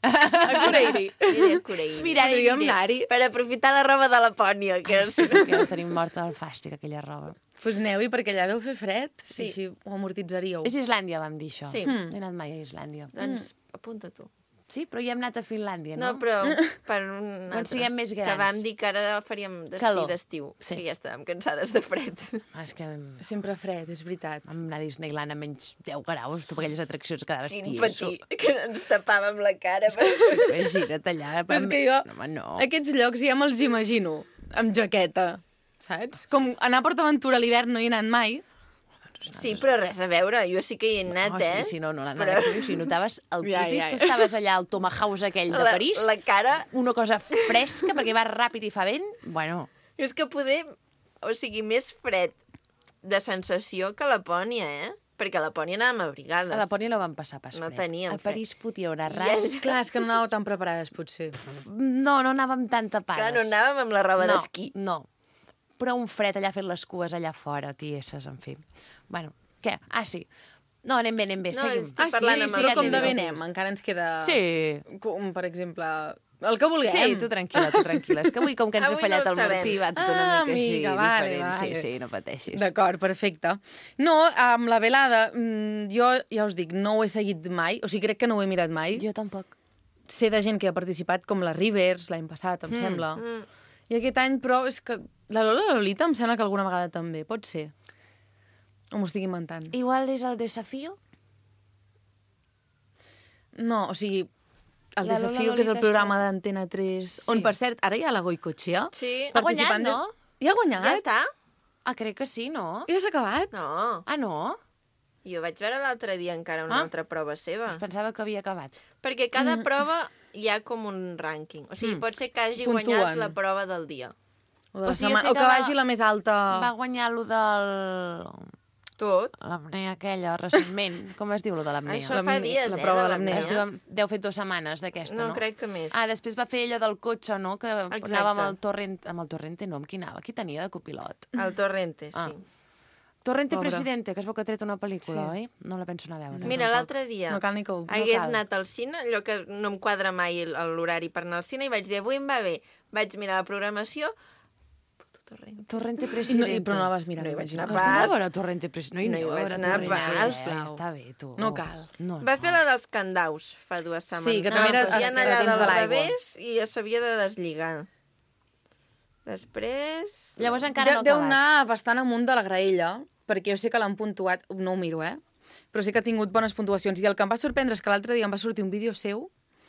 A Cureiri. Aniré a Cureiri. Mira, Podríem aniré. anar-hi. Per aprofitar la roba de la Pònia, que és... Sí, que ja tenim morta del fàstic, aquella roba. Doncs pues aneu-hi, perquè allà deu fer fred. Sí. Sí. Així ho amortitzaríeu. És Islàndia, vam dir això. Sí. No he anat mai a Islàndia. Doncs apunta tu. Sí, però ja hem anat a Finlàndia, No, no? però per un Quan altre. siguem més grans. Que vam dir que ara faríem destí Calor. d'estiu. Sí. Que ja estàvem cansades de fred. Ah, és que vam Sempre fred, és veritat. vam anar a Disneyland a menys deu graus, tu, per aquelles atraccions quedaves Quin tieso. patí, que ens tapàvem la cara. Per... Imagina't allà. Però és que jo, No, home, no. aquests llocs ja me'ls imagino, amb jaqueta, saps? Com anar a PortAventura a l'hivern no hi he anat mai. Sí, però res a veure. Jo sí que hi he anat, No, eh? sí, sí, no, no l'anava Però- a fer. O sigui, notaves el Ja, cutis, ja, tu ja. estaves allà al Tomahawk aquell de La, París, la cara... una cosa fresca, perquè va ràpid i fa vent, bueno... És que poder... O sigui, més fred de sensació que a Lapònia, eh? Perquè a Lapònia anàvem abrigades. A Lapònia no van passar pas No fred. teníem A París fotia una I ras. en- Clar, és que no anàveu tan preparades, potser. No, no anàvem tan tapades. Clar, no anàvem amb la roba no, d'esquí. No, però un fred allà fent les cues allà fora, tieses, en fi. Bueno, què? Ah, sí. No, anem bé, anem bé, No, seguim. estic parlant amb sí, el però com Juli. de bé anem? Encara ens queda... Sí. Com, per exemple, el que vulguem. Sí, tu tranquil·la, tu tranquil·la. És que avui, com que ens Avui ha fallat no ho el Martí, sabem. va tot una Ah, mica així, amiga, vale, diferent. vale. Sí, sí, no pateixis. D'acord, perfecte. No, amb la velada, mm, jo ja us dic, no ho he seguit mai, o sigui, crec que no ho he mirat mai. Jo tampoc. Sé de gent que ha participat, com la Rivers, l'any passat, em sembla. Mm. I aquest any, però, és que la Lola Lolita em sembla que alguna vegada també, pot ser. O m'ho estic inventant. Igual és el desafío? No, o sigui, el La Lola Desafío, que és el Lolita programa està- d'Antena tres, Sí. on, per cert, ara hi ha la Goicoechea. Sí. Ha guanyat, participant de- no? Ja ha guanyat? Ja està? Ah, crec que sí, no? Ja s'ha acabat? No. Ah, no? Jo vaig veure l'altre dia encara una Ah. altra prova seva. Pues pensava que havia acabat. Perquè cada prova hi ha com un rànquing. O sigui, Mm. pot ser que hagi Puntuen. guanyat la prova del dia. O, de la O sigui, setmana- sé o que que va- vagi la més alta... Va guanyar lo del... Tot. L'apnea aquella, recentment. Com es diu, lo de l'apnea? Això fa L'apnea- dies, la eh, prova de de l'apnea. Es diu, deu fer dues setmanes d'aquesta, no? No, crec que més. Ah, després va fer allò del cotxe, no? Que Exacte. anava amb el Torrent... Amb el Torrente, no, amb qui anava? Qui tenia de copilot? El Torrente, sí. Ah. Torrente Pobre. Presidente, que es veu que ha tret una pel·lícula, Sí. oi? No la penso anar a veure. Mira, tampoc. l'altre dia No cal ni que ho... hagués no cal. anat al cine, allò que no em quadra mai el- l'horari per anar al cine, i vaig dir, avui em va bé. Vaig mirar la programació, puto Torrente. Torrente I no, Presidente. i, però no la vas mirar, No hi vaig m'imagino. anar No, pas. no a veure Torrente Presidente. No, No hi hi vaig vaig anar anar pas. Sí, està bé, tu. No cal. No, Va no. fer la dels candaus fa dues setmanes. Sí, que també era Fotien a- a allà dins de del l'aigua. revés i s'havia de deslligar. Després... Llavors encara no Deu, ha deu acabat. anar bastant amunt de la graella, perquè jo sé que l'han puntuat, no ho miro, eh? Però sé que ha tingut bones puntuacions. I el que em va sorprendre és que l'altre dia em va sortir un vídeo seu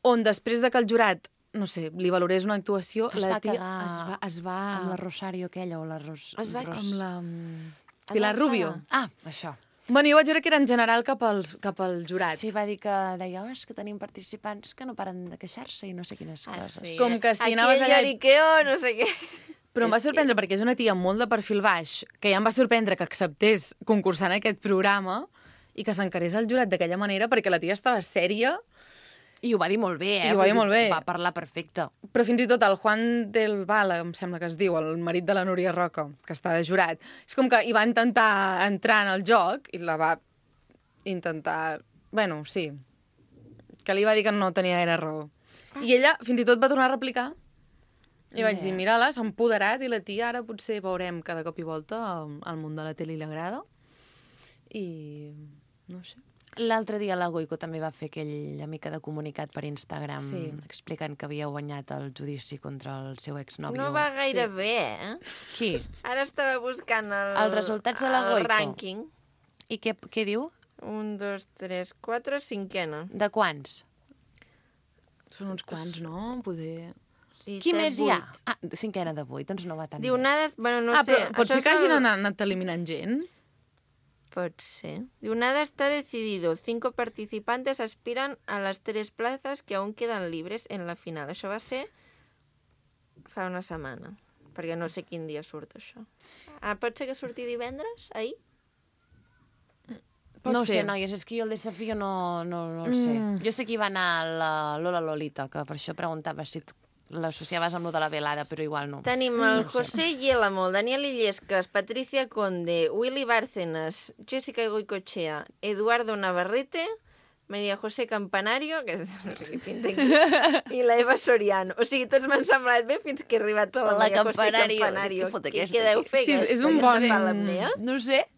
on després de que el jurat, no sé, li valorés una actuació, Es la va tia quedar es va... Es va... amb la Rosario aquella o la Ros... Es va- Ros... Amb la... Es Pilar va Rubio. enfadar. Ah, això. Bueno, jo vaig veure que era en general cap, als, cap al jurat. Sí, va dir que deia, oh, és que tenim participants que no paren de queixar-se i no sé quines Ah, coses. sí. Com que si Aquí anaves el allà- lloriqueo, no sé què. Però em va És que- sorprendre perquè és una tia amb molt de perfil baix, que ja em va sorprendre que acceptés concursar en aquest programa i que s'encarés al jurat d'aquella manera perquè la tia estava sèria, I ho va dir molt bé, eh? I ho va dir Vull molt bé. Va parlar perfecte. però fins i tot el Juan del Val, em sembla que es diu, el marit de la Núria Roca, que està de jurat, és com que hi va intentar entrar en el joc i la va intentar... Bueno, sí, que li va dir que no tenia gaire raó. I ella fins i tot va tornar a replicar. I vaig Bé. dir, mira-la, s'ha empoderat i la tia ara potser veurem cada cop i volta al món de la tele i li agrada. I no sé. L'altre dia la Goico també va fer aquella mica de comunicat per Instagram Sí. explicant que havia guanyat el judici contra el seu exnòvio. No va gaire sí. bé, eh? Qui? Ara estava buscant el, Els resultats de la el Goico. rànquing. I què, què diu? Un, dos, tres, quatre, cinquena. De quants? Són uns quants, no? Poder... Sí, Qui set, més hi ha? vuit. Ah, cinquena de vuit, doncs no va tan Diu, bé. nades... Bueno, no ah, sé. però pot això ser que és hagin el- anat eliminant gent? Pot ser. Diu, nada está decidido. Cinco participantes aspiran a las tres plazas que aún quedan libres en la final. Això va ser fa una setmana, perquè no sé quin dia surt això. Ah, pot ser que surti divendres, ahir? Pot no ho ser. sé, noies, és que jo el desafio no, no, no el sé. Mm. Jo sé que hi va anar la Lola Lolita, que per això preguntava si t- l'associaves amb lo de la velada, però igual no. Tenim el José Yélamo, Daniel Illescas, Patricia Conde, Willy Bárcenas, Jessica Goicochea, Eduardo Navarrete, María José Campanario, que és, no sé què pinta aquí, i la Eva Soriano. O sigui, tots m'han semblat bé fins que he arribat a la, La María José Campanario. Campanario. Què fot Què, aquesta què deu aquí? fer Sí, és- aquesta? és un Aquesta bon- fa l'apnea? No ho sé.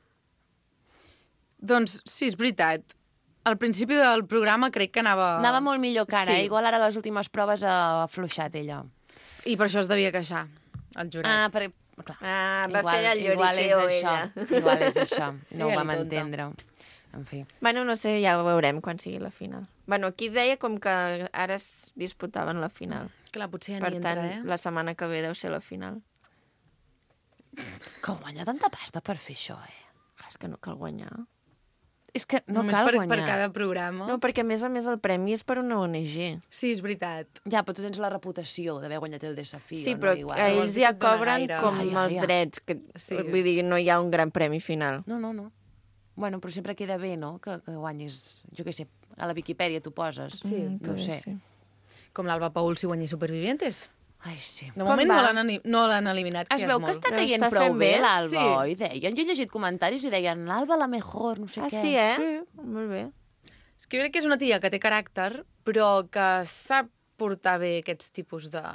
Doncs sí, és veritat. Al principi del programa crec que anava... Anava molt millor que ara. Sí. Sí. Igual ara a les últimes proves ha afluixat ella. I per això es devia queixar, el jurat. Ah, per... Clar. Ah, va igual, fer el igual és lloriqueo, això. ella. Igual és això. No ho Digue-li vam tonta. entendre. En fi. Bueno, no sé, ja ho veurem quan sigui la final. Bueno, aquí deia com que ara es disputaven la final. Clar, potser ja Per n'hi tant, entra, eh? la setmana que ve deu ser la final. Que guanya tanta pasta per fer això, eh? Clar, és que no cal guanyar. És que no Només cal per, guanyar. per cada programa. No, perquè a més a més el premi és per una O N G. Sí, és veritat. Ja, però tu tens la reputació d'haver guanyat el desafio, Sí, no? però Igual. a no ells els ja pot donar cobren gaire. com Ja, ja, els ja. drets. Que, Sí. Vull dir, no hi ha un gran premi final. No, no, no. Bueno, però sempre queda bé, no?, que, que guanyis, jo què sé, a la Viquipèdia t'ho poses. Sí, Mm, no ho que sé. sí. Com l'Alba Paul si guanyés Supervivientes. Ai, sí. De Com moment va? no l'han ani- no l'han eliminat, que Es ja veu és que molt. està Però caient està prou fent bé, bé? l'Alba, Sí. oi? Deien, jo he llegit comentaris i deien l'Alba la mejor, no sé Ah, què. sí, eh? Sí. Molt bé. És que jo crec que és una tia que té caràcter, però que sap portar bé aquests tipus de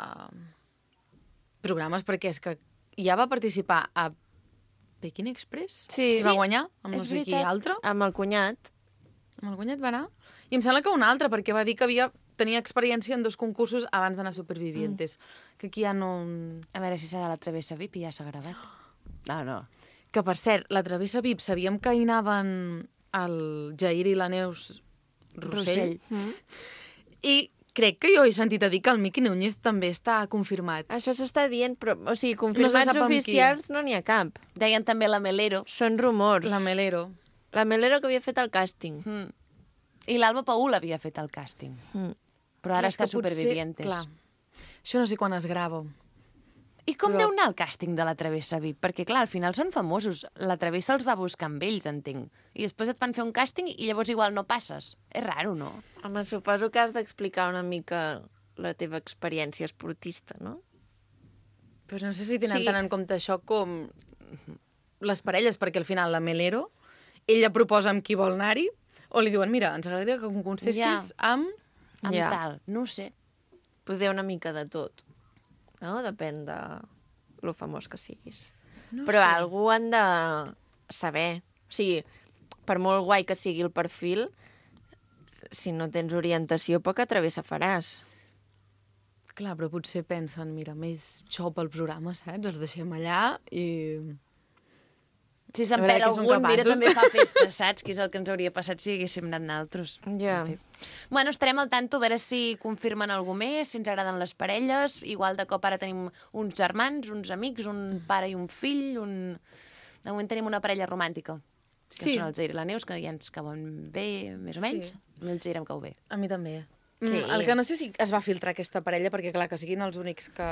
programes, perquè és que ja va participar a Peking Express Sí. i va Sí, guanyar amb no és sé qui veritat. altre. Amb el cunyat. Amb el guanyat va anar. I em sembla que un altre, perquè va dir que havia tenia experiència en dos concursos abans d'anar a Supervivientes. Mm. Que aquí ja no... A veure si serà la Travessa V I P i ja s'ha gravat. No, no. Que, per cert, la Travessa V I P sabíem que hi anaven el Jair i la Neus Rossell. Rossell. Mm. I crec que jo he sentit a dir que el Miqui Núñez també està confirmat. Això s'està dient, però, o sigui, confirmats sap amb qui. oficials no n'hi ha cap. Deien també la Melero. Són rumors. La Melero. La Melero que havia fet el càsting. Mm. I l'Alba Paul havia fet el càsting. Mm. Però ara És està que potser- Supervivientes. Clar. Això no sé quan es grava. I com Però- deu anar el càsting de la Travessa V I P? Perquè, clar, al final són famosos. La Travessa els va buscar amb ells, entenc. I després et fan fer un càsting i llavors igual no passes. És raro, no? Home, suposo que has d'explicar una mica la teva experiència esportista, no? Però no sé si tenen Sí. tant en compte això com les parelles, perquè al final la Melero, ella proposa amb qui vol anar-hi, o li diuen, mira, ens agradaria que concursessis Ja. amb... Amb Ja. tal. No ho sé. Poder una mica de tot, no? Depèn de lo famós que siguis. No Però sé. algú han de saber. O sigui, per molt guai que sigui el perfil, si no tens orientació, poca travessa faràs. Clar, però potser pensen, mira, més xou pel programa, saps? Els deixem allà i... Si se'n A veure perd de què som algun, mira, capaços. també fa festes, saps? Que és el que ens hauria passat si haguéssim anat naltros. Ja. En fi. Bueno, estarem al tanto, a veure si confirmen algú més, si ens agraden les parelles. Igual de cop ara tenim uns germans, uns amics, un pare i un fill, un... De moment tenim una parella romàntica, que Sí. són els Zaire i la Neus, que ja ens cauen bé, més o menys. Sí. A mi els Zaire em cau bé. A mi també. Sí. Mm, el que no sé si es va filtrar aquesta parella, perquè clar, que siguin els únics que...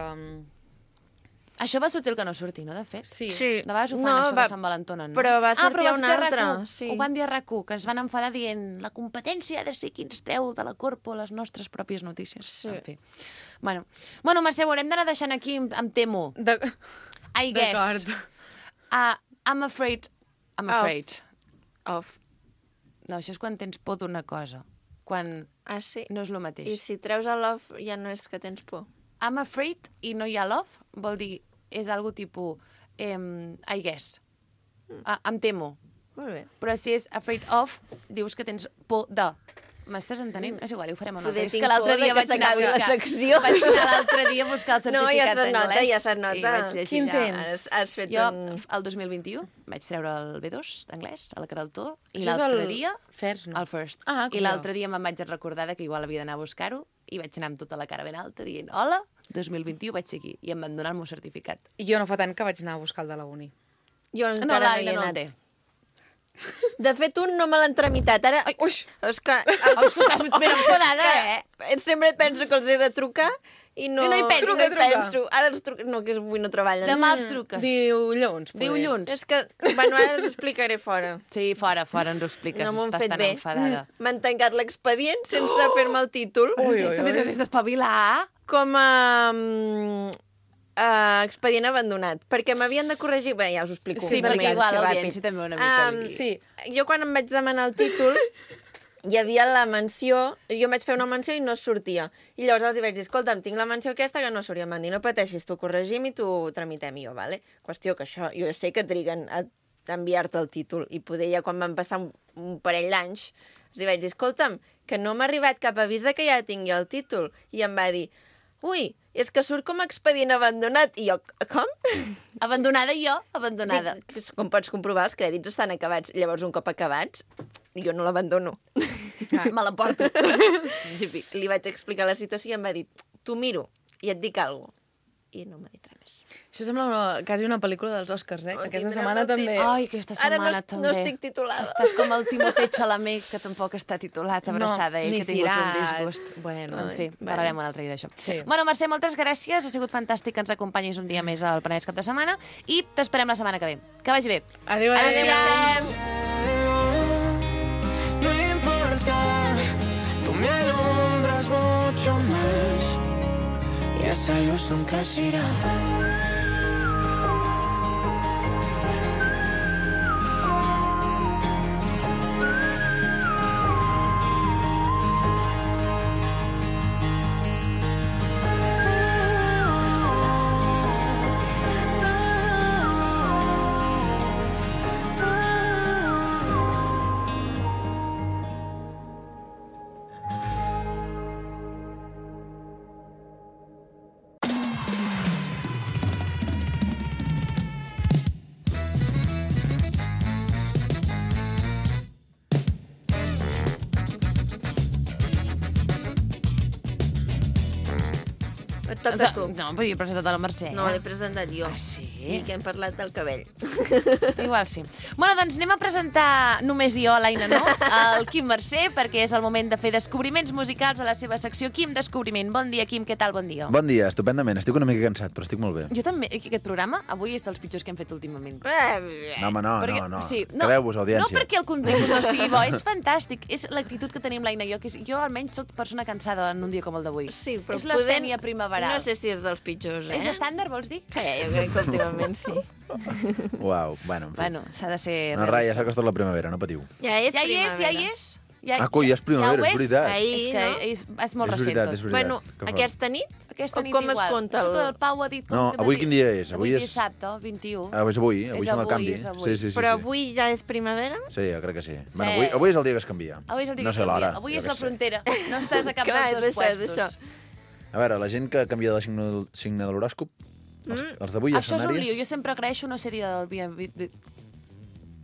Això va sortir el que no surti, no, de fet? Sí. Sí. De vegades ho fan, No, això va- que s'envalentonen, no? però va ah, sortir però va un sortir a altre, RAC u. sí. Ho van dir a RAC u, que es van enfadar dient la competència ha de ser qui ens treu de la corpo les nostres pròpies notícies. Sí. En fi. Bueno, bueno Mercè, ho haurem d'anar deixant aquí, em, em temo. De... I guess. D'acord. Uh, I'm afraid... I'm Of. afraid. Of. No, això és quan tens por d'una cosa. Quan Ah, sí? no és el mateix. I si treus el love ja no és que tens por? I'm afraid i no hi ha love vol dir, és algo tipus em, I guess. Uh, em temo. Molt bé. Però si és afraid of, dius que tens por de. M'estàs entenent? És igual, ho farem un altre. Poder És tinc que l'altre por de dia que vaig anar a s'acabi la buscar... secció. Vaig anar l'altre dia a buscar el No, certificat ja se't nota, d'anglès ja se't nota. i vaig llegir Quin allà. tens? Has, has fet Jo, un... el dos mil vint-i-u, vaig treure el B dos d'anglès, a la Caraltó, i Això és l'altre el dia... First, no? El first. Ah, I colló. l'altre dia me'n vaig recordar de que igual havia d'anar a buscar-ho i vaig anar amb tota la cara ben alta dient hola, dos mil vint-i-u vaig ser aquí i em van donar el meu certificat. I jo no fa tant que vaig anar a buscar el de la uni. Jo No, encara no, l'Aina hi he no el anat. té. De fet, un no me l'han tramitat. Ara... Ai, ui! És que... Oh, és que estàs ben enfadada, eh? Sempre penso que els he de trucar i no... I no hi penses. no Truca, hi truca. penso. Ara els truco... No, que avui no treballen. Demà els truques. Dilluns, poder. Dilluns. És que... Bueno, ara us ho explicaré fora. Sí, fora, fora, ens ho expliques. No m'ho han Estàs fet tan bé. enfadada. Mm, M'han tancat l'expedient sense fer-me el títol. Ui, ui, També ui. t'has d'espavilar. Com a... mm, Uh, expedient abandonat, perquè m'havien de corregir... Bé, ja us ho explico. Sí, una perquè mica igual així l'audiència ràpid. també una mica Um, li- sí, jo quan em vaig demanar el títol hi havia la menció, jo em vaig fer una menció i no sortia. I llavors els hi vaig dir, escolta'm, tinc la menció aquesta que no sortia. Em van dir, no pateixis, t'ho corregim i t'ho tramitem. I jo, vale? Qüestió que això, jo sé que triguen a enviar-te el títol i poder ja quan van passar un, un parell d'anys els hi vaig dir, escolta'm, que no m'ha arribat cap avís de que ja tingui el títol. I em va dir, ui, és que surt com a expedient abandonat. I jo, com? Abandonada jo, abandonada. Dic, que com pots comprovar, els crèdits estan acabats. Llavors, un cop acabats, jo no l'abandono. Ah, me l'emporto. Sí, li vaig explicar la situació i em va dir, t'ho miro i et dic alguna cosa. I no m'ha dit res més. Això sembla una, quasi una pel·lícula dels Oscars, eh? Oh, Aquesta tindrem setmana el també... títol. Ai, aquesta Ara no setmana es- també. no estic titulada. Estàs com el Timothée Chalamet, que tampoc està titulat, abraçada, ell, ni que ha tingut un Cirat. disgust. Bueno, En fi, bueno. parlarem un altre dia d'això. Sí. Bueno, Mercè, moltes gràcies. Ha sigut fantàstic que ens acompanyis un dia més al Penedès cap de setmana i t'esperem la setmana que ve. Que vagi bé. Adéu, adéu. Adéu. No importa, tú me alumbras mucho más y esa luz nunca se irá. Et toca a tu. No, però jo he presentat a la Mercè. No, l'he presentat jo. Ah, sí? Sí, que hem parlat del cabell. Igual sí. Bueno, doncs anem a presentar només jo, l'Aina, no? El Quim Mercè, perquè és el moment de fer descobriments musicals a la seva secció Quim Descobriment. Bon dia, Quim, què tal? Bon dia. Bon dia, estupendament. Estic una mica cansat, però estic molt bé. Jo també, aquest programa avui és dels pitjors que hem fet últimament. Eh, No, home, no, Perquè- no, no. Sí, no, Quedeu-vos, audiència. No perquè el contingut no sigui bo, és fantàstic. És l'actitud que tenim l'Aina i jo, que és, jo almenys sóc persona cansada en un dia com el d'avui. Sí, però és l'estènia primaveral. No sé si és dels pitjors, eh? És estàndard, vols dir? Sí, jo crec que últimament sí. Uau, bueno, en fi. Bueno, s'ha de ser... No, rai, ja realista. s'ha acostat la primavera, no patiu. Ja és Ja hi és, ja hi primavera. és. Ja, Ah, coi, ja és primavera, ho és veritat. Ahir, és que no? és, és molt és recent veritat, tot. és veritat. Bueno, Que fort. aquesta nit? Aquesta O nit com es igual. compta Això el- que el Pau ha dit... Com No, que avui de- quin dia és? Avui Avui és- dissabte, vint-i-u. Ah, és avui, avui És fem el avui, canvi. és avui. Sí, sí, sí, Però sí. avui ja és primavera? Sí, jo crec que sí. Bueno, avui, avui és el dia que es canvia. Avui és el dia no que sé es canvia. l'hora. Avui jo és què la sé. frontera. No estàs a cap Clar, dels dos és això, és puestos. això. A veure, la gent que canvia de signe, signe de l'horòscop, els, els d'avui ja Això és són un lío. àries. Jo sempre agraeixo no ser dia del dia...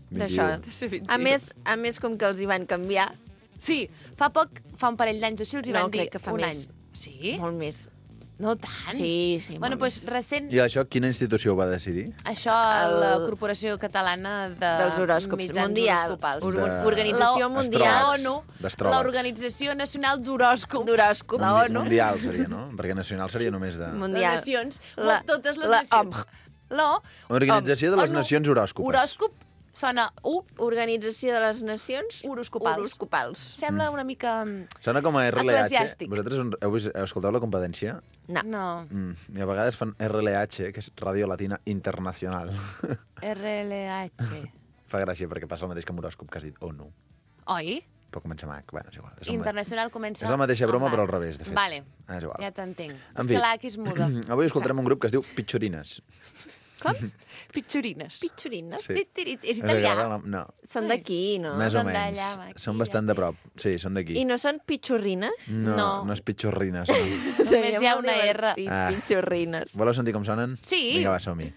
D'això. A més, a més, com que els hi van canviar... Sí, fa poc, fa un parell d'anys o així, els hi No, van dir crec que fa un més. any. Sí? Molt més. No tant? Sí, sí, Bueno, molt doncs recent... I això, quina institució ho va decidir? Això, la Corporació Catalana de Dels horòscops. Mitjans Mundial. Horoscopals. Or- De- Organització La- Mundial. ONU, D'astròlegs. l'Organització Nacional d'Horòscops. D'horòscops. La ONU. Mundial seria, no? Perquè nacional seria només de... Mundial. Les nacions. La- totes les la nacions. La Organització de les ONU. Nacions Horòscopes. Horòscop sona U. Organització de les Nacions Horoscopals. Horoscopals. Sembla una mica... Sona com a R L H. Eclesiàstic. Vosaltres on- heu vist, escolteu la competència? No. No. Mm. I a vegades fan R L H, que és Ràdio Latina Internacional. R L H. Fa gràcia perquè passa el mateix que amb horòscop que has dit ONU. Oi? Però comença amb H. Bueno, és igual. És el ma- Internacional comença... És la mateixa broma, amb però H. al revés, de fet. Vale, Ah, és igual. ja t'entenc. En És fi. que l'H és muda. Avui escoltarem un grup que es diu Pitxorines. Com? Pitxorines. Pitxorines? Sí. Titirit. És És italià. agradable, No, Són d'aquí, no? més o Són menys. d'allà, maquilla, Són bastant de prop. Sí, són d'aquí. I no són pitxorrines? No, No. no és pitxorrines. No. Només hi ha una R. Ah. Pitxorrines. Voleu sentir com sonen? Sí. Vinga, va, som-hi.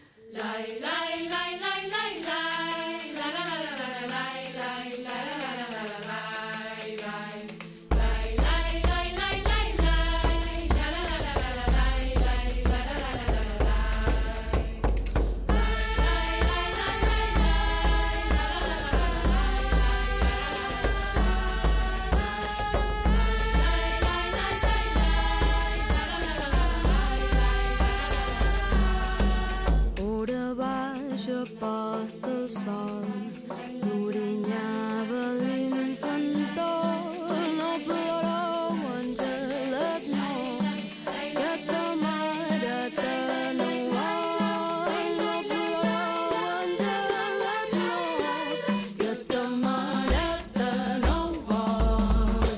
Hora baixa, posta el sol, l'orinyava l'infantó, no ploreu, Angelet, no, que ta mare te no vol. No ploreu, Angelet, no, que ta mare te no vol.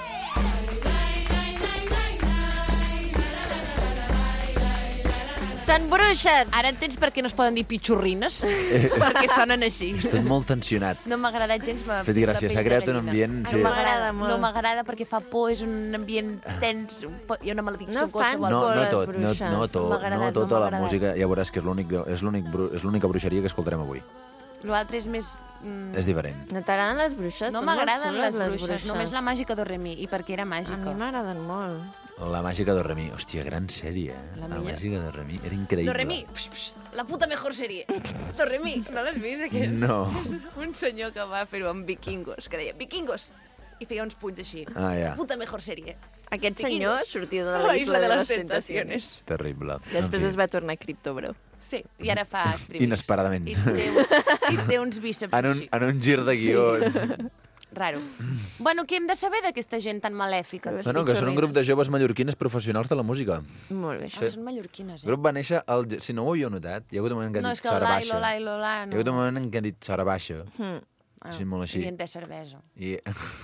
Són bruixes! Ara entens per què no es poden dir pitxorrines? Perquè sonen així. És tot molt tensionat. No m'ha agradat gens. m'ha Fet fet la gràcia, pell s'ha de creat un gallina. ambient, No sí. m'agrada molt. No m'agrada perquè fa por, és un ambient tens, un po- hi ha una maledicció No en qualsevol. fan No, por no les tot, no, bruixes. no, No tot, m'ha agradat, no no tota m'ha la agradat. música, ja veuràs que és l'únic és l'únic bru- és l'única bruixeria que escoltarem avui. L'altre és més... Mm, És diferent. No t'agraden les bruixes? no Són molt m'agraden xules, les bruixes, només la màgica d'Oremi, i perquè era A màgica. mi m'agraden molt. La màgica de Remi. Hòstia, gran sèrie, eh? La La, millor. màgica de Remi. Era increïble. Doremi, px, px, la puta mejor sèrie. Doremi, no l'has vist, aquest? No. Un senyor que va fer-ho amb vikingos, que deia, vikingos! I feia uns punys així. Ah, ja. La puta mejor sèrie. Aquest Vikingos. senyor sortia de La la isla de les tentacions. tentaciones. Terrible. Després En es fi. va tornar criptobro. Sí, i ara fa streamings. Inesperadament. I té, i té uns bíceps En un, així. en un gir de guió. Raro. Bueno, què hem de saber d'aquesta gent tan malèfica? Bueno, que són un grup de joves mallorquines professionals de la música. Molt bé, Ah, això. són mallorquines, El eh? grup va néixer... Al... Si no ho havíeu notat, hi ha hagut un moment que han No, dit és que Sara el Baixa. Lailo, Lailo, La... Hi ha hagut un moment en què han dit Sara Baixa. Mm. Així, molt així. I en té cervesa. I...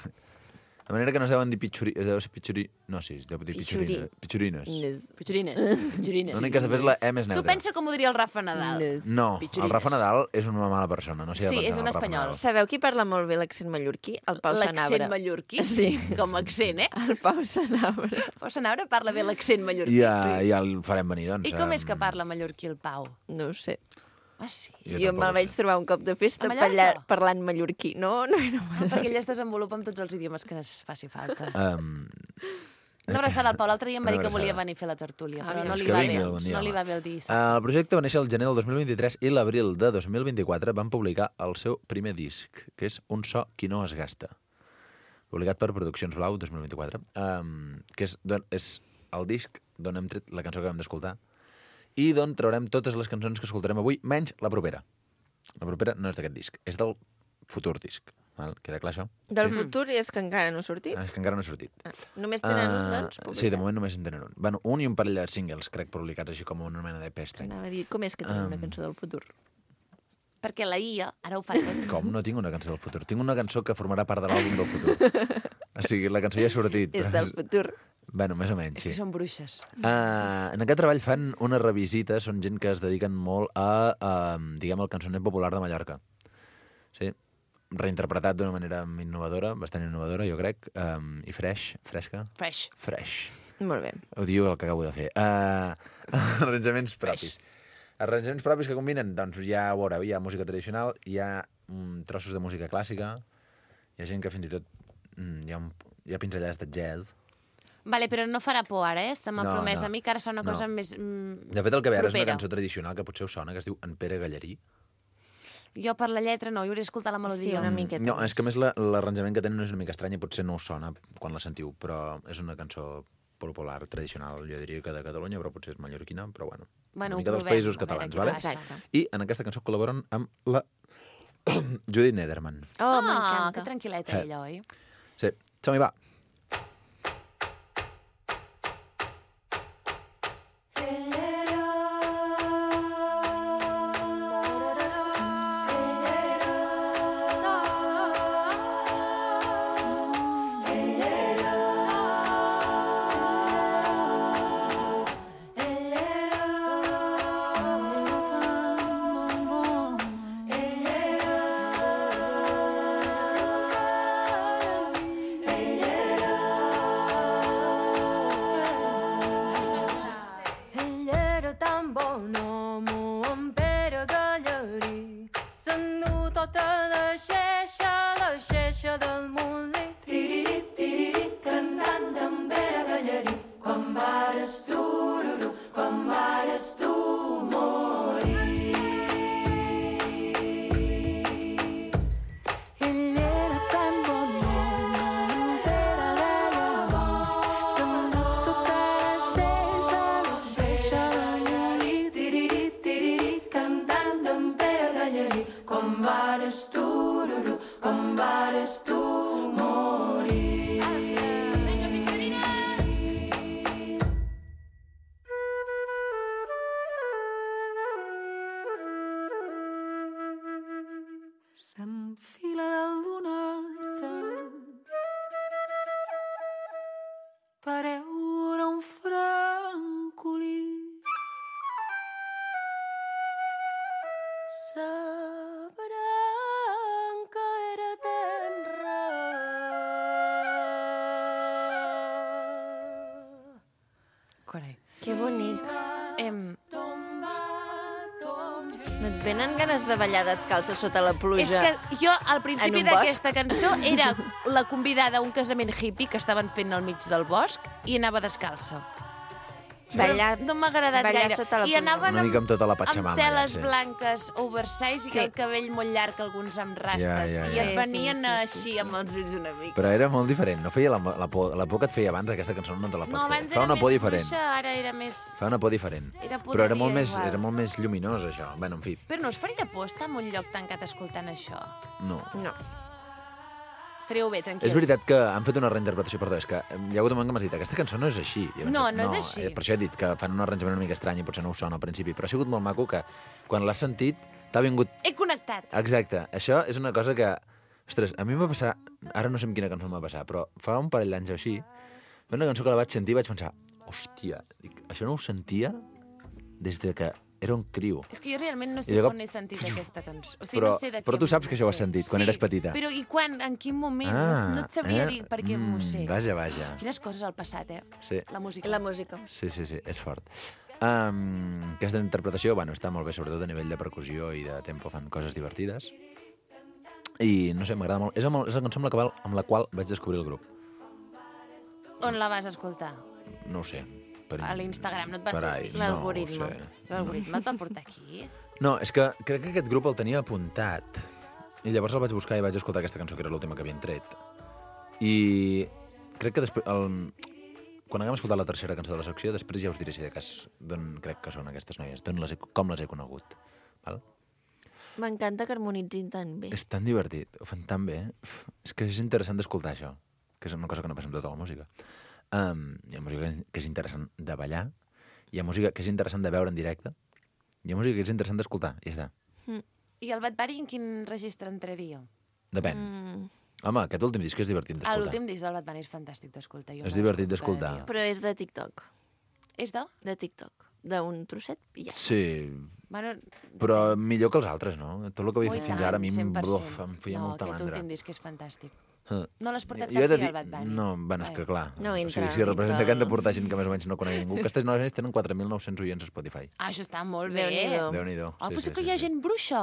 De manera que no es deuen dir pitxuri... Deu ser pitxuri... No, sí, es deu dir pitxurines. Pitxurines. Nes. Pitxorines. Pitxorines. L'únic que has de fer és la E més Tu neutra. pensa com ho diria el Rafa Nadal. Nes. No, Pitxorines. el Rafa Nadal és una mala persona. No s'hi ha de Sí, pensar és en un el Rafa espanyol. Nadal. Sabeu qui parla molt bé l'accent mallorquí? El Pau Sanabra. L'accent mallorquí? Sí. Com a accent, eh? El Pau Sanabra. Pau Sanabra parla bé l'accent mallorquí. Ja, ja el farem venir, doncs. I com és que Em, parla mallorquí el Pau? No ho sé. Ah, sí? Jo Jo, tampoc me'l ho vaig sé. trobar un cop de festa A Mallorca? parla, parlant mallorquí. No, no era Ah, perquè ell es desenvolupa amb tots els idiomes que es faci falta. Um, Una abraçada al Pau. L'altre dia em va dir Una que volia abraçada. venir a fer la tertúlia, Ah, però mira. no doncs li, que va vingui bé, algun dia, no li home. va bé el dissabte. el projecte va néixer el gener del dos mil vint-i-tres i l'abril de dos mil vint-i-quatre van publicar el seu primer disc, que és Un so qui no es gasta, publicat per Produccions Blau dos mil vint-i-quatre, um, que és, don, és el disc d'on hem tret la cançó que hem d'escoltar i d'on traurem totes les cançons que escoltarem avui, menys la propera. La propera no és d'aquest disc, és del futur disc. Val? Queda clar això? Del futur és que encara no ha sortit. És que encara no ha sortit. Ah, només tenen un, Ah, doncs, publicat. sí, de moment només en tenen un. Bueno, un i un parell de singles, crec, publicats així com una mena de P estrany. Anava a dir, com és que tenen una Um, cançó del futur? Perquè la I A ara ho fa tot. Com? No tinc una cançó del futur. Tinc una cançó que formarà part de l'àlbum del futur. O sigui, la cançó ja ha sortit. És del futur. Bueno, més o menys, És sí. que són bruixes. Uh, en aquest treball fan una revisita, són gent que es dediquen molt a, a diguem, el cançoner popular de Mallorca. Sí, reinterpretat d'una manera innovadora, bastant innovadora, jo crec, um, i fresh, fresca. Fresh. Fresh. Molt bé. Ho diu el que acabo de fer. Uh, arranjaments propis. Arranjaments propis que combinen, doncs ja ho veureu, hi ha música tradicional, hi ha mm, trossos de música clàssica, hi ha gent que fins i tot mm, hi, ha un, hi ha pinzellades de jazz. Vale, però no farà por ara, eh? Se m'ha No, promès no. a mi que ara serà una No. cosa més mm, De fet, el que ve ara és una propera. cançó tradicional que potser us sona, que es diu En Pere Gallarí. Jo per la lletra no, jo hauria d'escoltar la melodia. Sí, una miqueta. No, és que a més la- l'arranjament que tenen és una mica estrany i potser no us sona quan la sentiu, però és una cançó popular, tradicional, jo diria que de Catalunya, però potser és mallorquina, però bueno, Bueno, una mica ho dels provem, països a veure catalans, què vale? passa. Exacte. I en aquesta cançó col·laboren amb la Judith Nederman. Oh, ah, m'encanta. que tranquil·leta Eh. ella, oi? Sí, som-hi, va. Ell era tan bon home, en Pere Gallarí. S'endú tota la xeixa, la xeixa del molí. Tiriri, tiriri, cantant d'en Pere Gallarí. Quan vares tu, ruru, quan vares tu morir. Ell era tan bon home, en Pere Gallarí. S'endú tota la xeixa, la xeixa del molí. Tiriri, tiriri, cantant d'en Pere Gallarí. Com vares tu, ruru, com vares tu morir. S'enfila dalt d'un arbre per veure un francolí. Sa branca era tenra. Carai. Que bonic. Em... No et venen ganes de ballar descalça sota la pluja? És que jo, al En principi un bosc? d'aquesta cançó, era la convidada a un casament hippie que estaven fent al mig del bosc i anava descalça. Ballar, No m'ha agradat ballar gaire. sota la I pluja. anaven Una mica amb tota la amb patxamama. teles ja, sí. blanques oversize i Sí. el cabell molt llarg, alguns amb rastes. Ja, ja, I ja. et Sí, venien sí, sí, així sí, sí. amb els ulls una mica. Però era molt diferent, no feia la, la, por, la por que et feia abans aquesta cançó no te la pots No, fer. abans Fa era una por més diferent. bruixa, ara era més... Fa una por diferent. Era por Però de era molt, dia, més, igual. era molt més lluminós, això. Bueno, en fi, Però no us faria por estar en un lloc tancat escoltant això? no. No. Estaríeu bé, tranquils. És veritat que han fet una reinterpretació, perdó, és que hi ha hagut un moment que m'has dit aquesta cançó no és així. I he No, pensat, no és així. eh, Per això he dit que fan un arranjament una mica estrany i potser no us sona al principi, però ha sigut molt maco que quan l'has sentit t'ha vingut... He connectat. Exacte, això és una cosa que... Ostres, a mi em va passar... Ara no sé amb quina cançó em va passar, però fa un parell d'anys o així, va una cançó que la vaig sentir i vaig pensar hòstia, dic, això no ho sentia des de que era un criu. És que jo realment no I sé de cop- on he sentit aquesta cançó. O sigui, Però- no sé de però què tu saps m'ho que això ho has sé. sentit quan Sí, eres petita. Però i quan, en quin moment? no, no et sabria dir per què m'ho sé. Mm, Vaja, vaja. Quines coses al passat, eh? Sí. La música. La música. Sí, sí, sí, és fort. Um, aquesta interpretació, bueno, està molt bé, sobretot a nivell de percussió i de tempo, fan coses divertides. I, no sé, m'agrada molt. És, amb, és la cançó amb la, qual, amb la qual vaig descobrir el grup. On la vas escoltar? No ho sé. Per, A l'Instagram, no et va per sortir? ahí, no ho L'algoritme. sé. L'algoritme et va portar aquí? No, és que crec que aquest grup el tenia apuntat. I llavors el vaig buscar i vaig escoltar aquesta cançó, que era l'última que havien tret. I crec que després... El... Quan haguem escoltat la tercera cançó de la secció, després ja us diré si de cas d'on crec que són aquestes noies, d'on les he, com les he conegut. Val? M'encanta que harmonitzin tan bé. És tan divertit, ho fan tan bé. Uf, és que és interessant d'escoltar això, que és una cosa que no passa amb tota la música. Um, hi ha música que és interessant de ballar, hi ha música que és interessant de veure en directe, hi ha música que és interessant d'escoltar, i ja està. Mm. I el Bad Bunny en quin registre entraria? Depèn. Mm. Home, aquest últim disc és divertit Ah, d'escoltar. l'últim disc del Bad Bunny és fantàstic d'escoltar. Jo És me divertit l'escolto cada d'escoltar. dia. Però és de TikTok. És de? De TikTok. D'un trosset i ja. Sí, Bueno, però millor que els altres, no? Tot el que havia ui, fet fins tant, ara a mi em, cent per cent. buf, em feia no, molta aquest mandra. últim disc és fantàstic. Eh. No l'has portat Jo he cap de aquí, dir- el Bad Bunny? No, bueno, és que clar. No o entra sigui, si representa dintre que han de el- portar gent que més o menys no conegui ningú. Aquestes noies tenen quatre mil nou-cents oients a Spotify. Ah, això està molt bé. Déu-n'hi-do. Déu-n'hi-do. Ah, Sí, potser sí, que sí, hi ha sí. gent bruixa.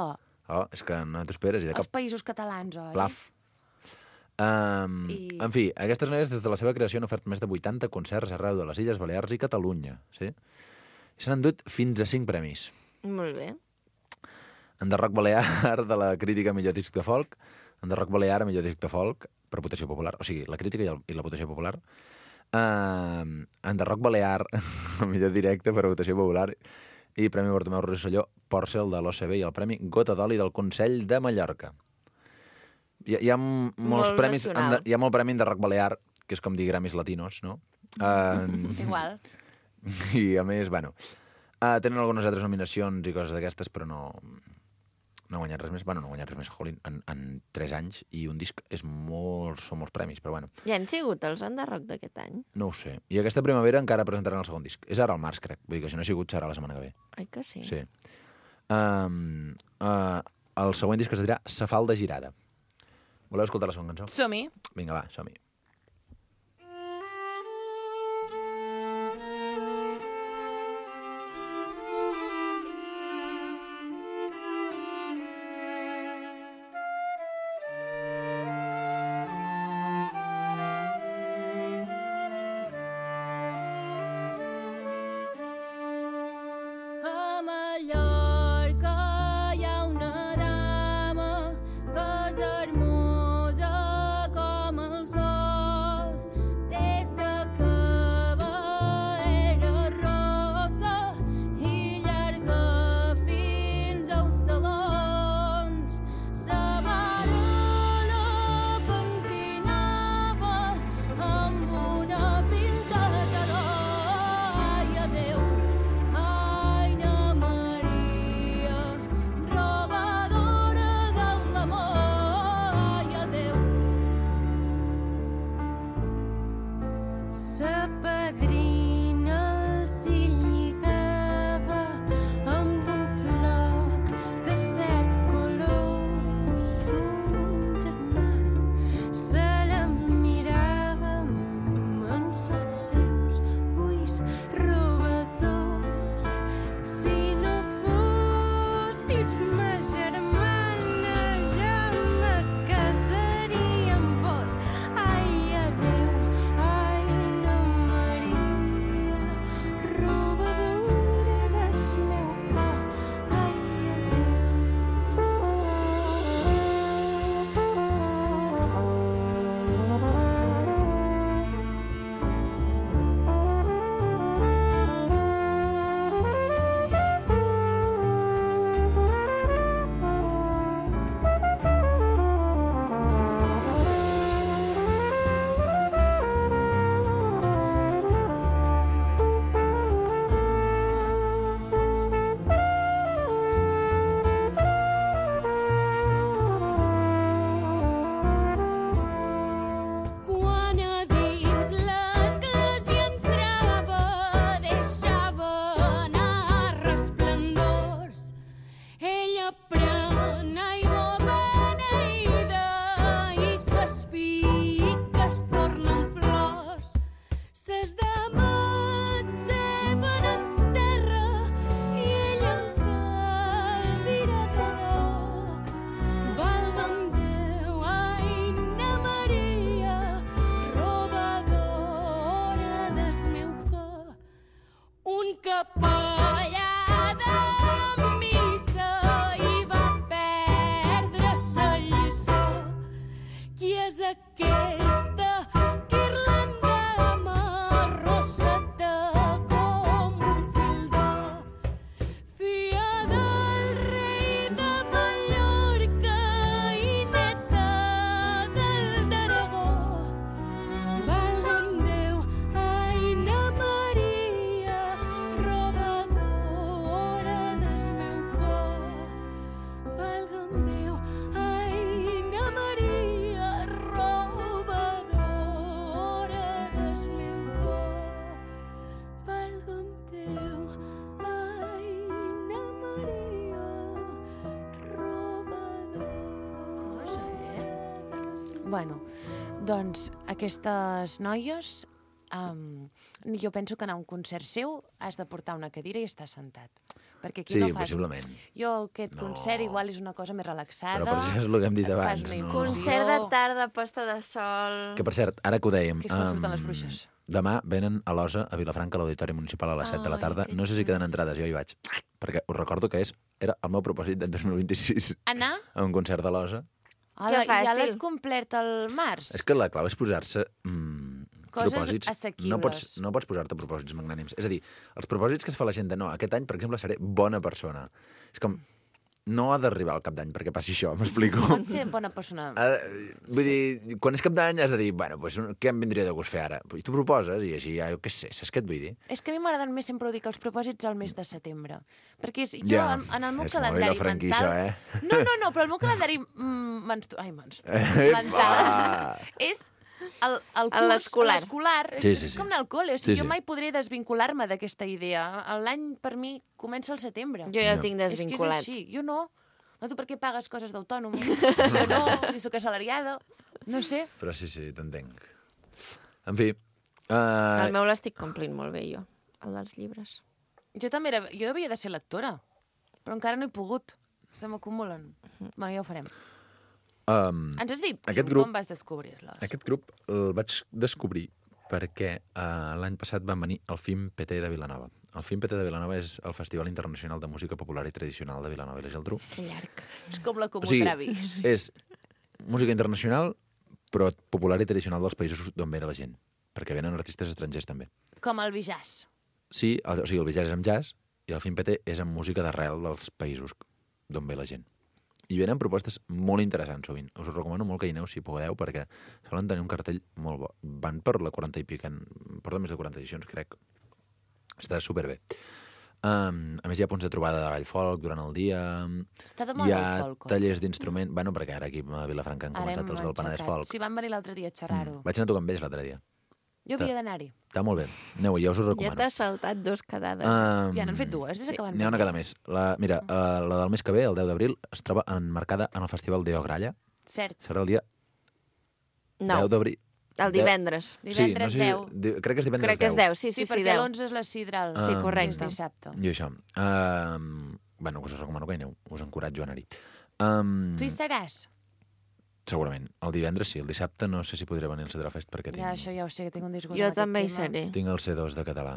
Oh, és que no t'ho esperes. I de Els cop, països catalans, oi? plaf. Um, I- En fi, aquestes noies des de la seva creació han ofert més de vuitanta concerts arreu de les Illes Balears i Catalunya. Sí? I s'han endut fins a cinc premis. Molt bé. Enderroc Balear de la crítica millor disc de folk, Enderroc Balear millor disc de folk per votació popular, o sigui, la crítica i, el, i la votació popular. Uh, Enderroc Balear millor directe per votació popular i Premi Bartomeu Rosselló Porcel de l'O C B i el Premi Gota d'Oli del Consell de Mallorca. Hi ha, hi ha m- molts Molt premis, nacional. en, hi ha molt premi Enderroc Balear, que és com dir Grammys latinos, no? Uh, Igual. I a més, bueno, uh, tenen algunes altres nominacions i coses d'aquestes, però no, no ha guanyat res més. Bueno, no ha guanyat res més, jolín, en, en tres anys i un disc és molt, són molts premis, però bueno, Ja han sigut els Enderroc d'aquest any? no ho sé. I aquesta primavera encara presentaran el segon disc. És ara al març, crec. Vull dir que si no ha sigut serà la setmana que ve. Ai que sí? Sí. Um, uh, el següent disc es dirà Safal de Girada. Voleu escoltar la segona cançó? Som-hi. Vinga, va, som-hi. A Mallorca hi ha una dama que és hermosa com el sol. Té sa cabellera rossa i llarga fins als talons. Sa mare la pentinava amb una pinta de taló. Ai, adéu. Aina Maria, robadora de l'amor. Ai, adéu. Sa padrina els hi lligava amb un floc de set colors. Son germà se la mirava amb els seus ulls robadors. Si no fossis ma germana, ja me casaria amb vos. Ai, adéu, Aina Maria, robadora del meu cor. Ai, quan a dins l'església entrava, deixava anar resplendors. Ella pren aigua beneïda i ses piques tornen flors. Ses dames seven en terra i ella va directe. Valga'm Déu, Aina Maria, robadora del meu cor. Un capellà de missa i va perdre sa lliçó. Qui és aquesta guirlanda marrosseta com un fil d'or? Filla del rei de Mallorca i neta del d'Aragó. Valga'm Déu, Aina Maria, robadora del meu cor. Valga'm Déu, Aina Maria, robadora del meu cor. Valga'm Déu, Aina Maria, robadora. Bueno, doncs aquestes noies, um, jo penso que anar a un concert seu has de portar una cadira i estar sentat. Perquè aquí Sí, no fas... possiblement. Jo, aquest No. concert igual és una cosa més relaxada. Però per això és el que hem dit et fas abans, una no? infusió. Concert de tarda, posta de sol... Que, per cert, ara que ho dèiem... Que és quan surten em, les bruixes. Demà venen a l'Osa, a Vilafranca, a l'Auditori Municipal a les set de la Ai, tarda. que No sé si queden xulos. entrades, jo hi vaig. Perquè us recordo que és, era el meu propòsit del dos mil vint-i-sis Anar? a un concert de l'Osa. Hola, fàcil. ja l'has complert al març? És que la clau és posar-se mm, Coses propòsits. assequibles. No pots, no pots posar-te propòsits magnànims. És a dir, els propòsits que es fa la gent de no, aquest any, per exemple, seré bona persona. És com, no ha d'arribar al cap d'any perquè passi això, m'explico? Pots ser bona persona. Ha de- Vull dir, quan és cap d'any has de dir, bueno, pues, què em vindria de gust fer ara? I tu proposes i així, ja, jo què sé, saps què et vull dir? És que a mi m'agraden més, sempre ho dic, els propòsits al mes de setembre. Perquè és, jo, Ja, en, en el meu és molt calendari vilafranquí, mental... això, eh? No, no, no, però el meu calendari mm, menstru... Ai, menstru... Epa! mental és el, el curs, l'escolar. l'escolar. Sí, és, sí, és sí. com anar al col·le. O Sí, sigui, jo sí. mai podré desvincular-me d'aquesta idea. L'any, per mi, comença al setembre. Jo ja No. ho tinc És que és desvinculat. així. Jo no. No, tu per què pagues coses d'autònom? Jo no, jo sóc assalariada. No sé. Però sí, sí, t'entenc. En fi... Uh, El meu l'estic complint molt bé, jo, el dels llibres. Jo també era... Jo havia de ser lectora, però encara no he pogut. Se m'acumulen. Bueno, ja ho farem. um, Ens has dit Aquest Quim, grup- com vas descobrir-les? Aquest grup el vaig descobrir perquè uh, l'any passat van venir al F I M P T de Vilanova. El F I M P T de Vilanova és el Festival Internacional de Música Popular i Tradicional de Vilanova i la Geltrú. Que llarg. És com la O Comú sigui, Travi. és música internacional, però popular i tradicional dels països d'on ve la gent. Perquè venen artistes estrangers, també. Com el Bijàs. Sí, el, o sigui, el Bijàs és amb jazz i el F I M P T és amb música d'arrel dels països d'on ve la gent. I venen propostes molt interessants, sovint. Us ho recomano molt que hi aneu, si podeu, perquè solen tenir un cartell molt bo. Van per la quaranta i pic, en... porta més de quaranta edicions, crec. Està superbé. Um, a més, hi ha punts de trobada de ball folk durant el dia. Està de Hi moda ha el folk. oi? tallers d'instrument... Bueno, perquè ara aquí a Vilafranca han Ara comentat hem els del Penedès aixecat. Folk. Sí, van venir l'altre dia a xerrar-ho. Mm. Vaig anar a tocar amb ells l'altre dia. Jo havia d'anar-hi. Està molt bé. Aneu-hi, ja us ho Ja recomano. t'has saltat dos quedades. Um, Ja n'han fet dues, des que van N'hi ha una venir. cada mes. La, mira, uh, la del mes que ve, el deu d'abril, es troba enmarcada en el Festival d'Eo Gralla. Cert. Serà el dia No, deu d'abril. el divendres. Divendres sí, no sé, deu. Di, crec que és divendres Crec que és deu, sí, Sí, sí, sí, perquè deu. l'onze és la Sidral. Sí, correcte. És dissabte. I això. Uh, bueno, us recommano que hi aneu. Us encoratjo a anar-hi. Um, Tu hi seràs? segurament. El divendres sí. El dissabte no sé si podré venir al Cedrafest perquè tinc, Ja, això ja ho sé, que tinc un disgust Jo amb aquest també hi tema. seré. tinc el C dos de català.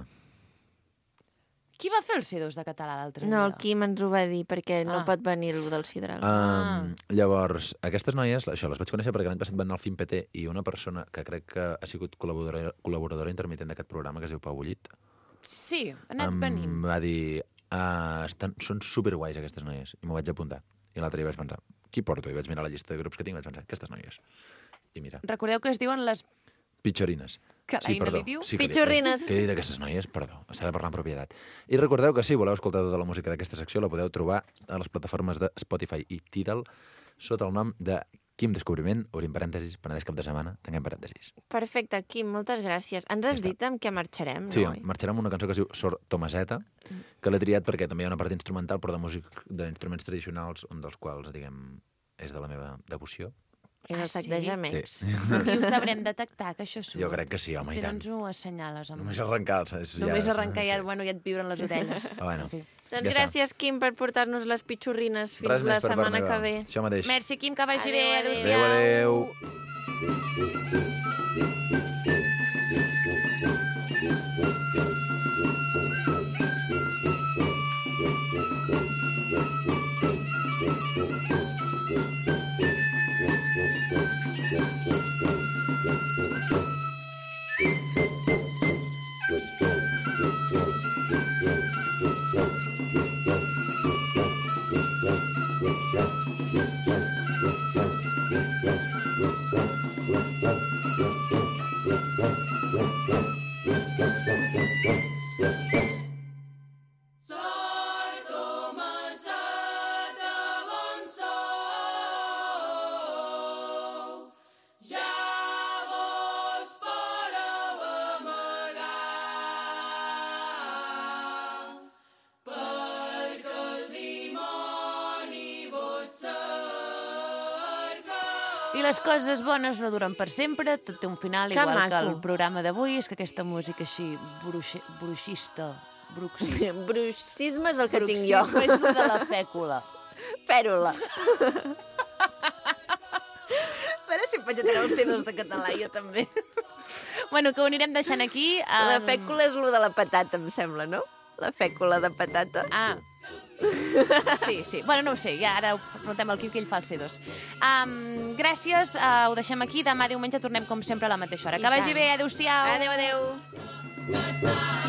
Qui va fer el C dos de català l'altre dia? No, el Quim ens ho va dir, perquè no Ah. pot venir el del Sidral. Ah. Um, llavors, aquestes noies, això, les vaig conèixer perquè l'any passat van anar al F I M P T i una persona que crec que ha sigut col·laboradora, col·laboradora intermitent d'aquest programa, que es diu Pau Bullit, Sí, ha anat em venint. va dir uh, estan, són superguais aquestes noies, i m'ho vaig apuntar. I l'altre dia vaig pensar, qui porto? I vaig mirar la llista de grups que tinc i vaig pensar, aquestes noies. I mira, Recordeu que es diuen les... pitxorines. Que l'Aina li diu? Sí, que li- Pitxorrines. Què he dit d'aquestes noies? Perdó, s'ha de parlar en propietat. I recordeu que si voleu escoltar tota la música d'aquesta secció la podeu trobar a les plataformes de Spotify i Tidal sota el nom de Quim Descobriment, obrim parèntesis, Penedès cap de setmana, tanquem parèntesis. Perfecte, Quim, moltes gràcies. Ens has Ja està. dit amb què marxarem, Sí, no? marxarem amb una cançó que es diu Sor Tomaseta, que l'he triat perquè també hi ha una part instrumental, però de música d'instruments tradicionals, un dels quals, diguem, és de la meva devoció. És Ah, el sac sí? de gemecs. I ho sabrem detectar, que això surt. Jo crec que sí, home, si i no tant. ens ho assenyales. Amb... Només arrencar... És, Només ja, arrencar ja, sí. bueno, ja et vibren les orelles. Ah, bueno. En fi. Doncs Ja està. gràcies, Quim, per portar-nos les pitxorrines fins Res la més per part setmana meva. que ve. Això mateix. Merci, Quim, que vagi bé. Adéu, Adéu-siau. Adéu, adéu. I les coses bones no duren per sempre, tot té un final, Que igual que maco. el programa d'avui, és que aquesta música així bruixi, bruixista, bruxisme. Bruxisme és el que tinc jo. Bruxisme és el de la fècula. Fèrola. A veure si em vaig a treure els C dos de català, jo també. Bueno, que ho anirem deixant aquí. Um... La fècula és el de la patata, em sembla, no? La fècula de patata. Ah, sí, sí. Bueno, no ho sé, ja ara ho preguntem al Quiu, que ell fa el C dos. Um, gràcies, uh, ho deixem aquí. Demà diumenge tornem, com sempre, a la mateixa hora. Que vagi bé, adéu-siau. Adéu, adéu.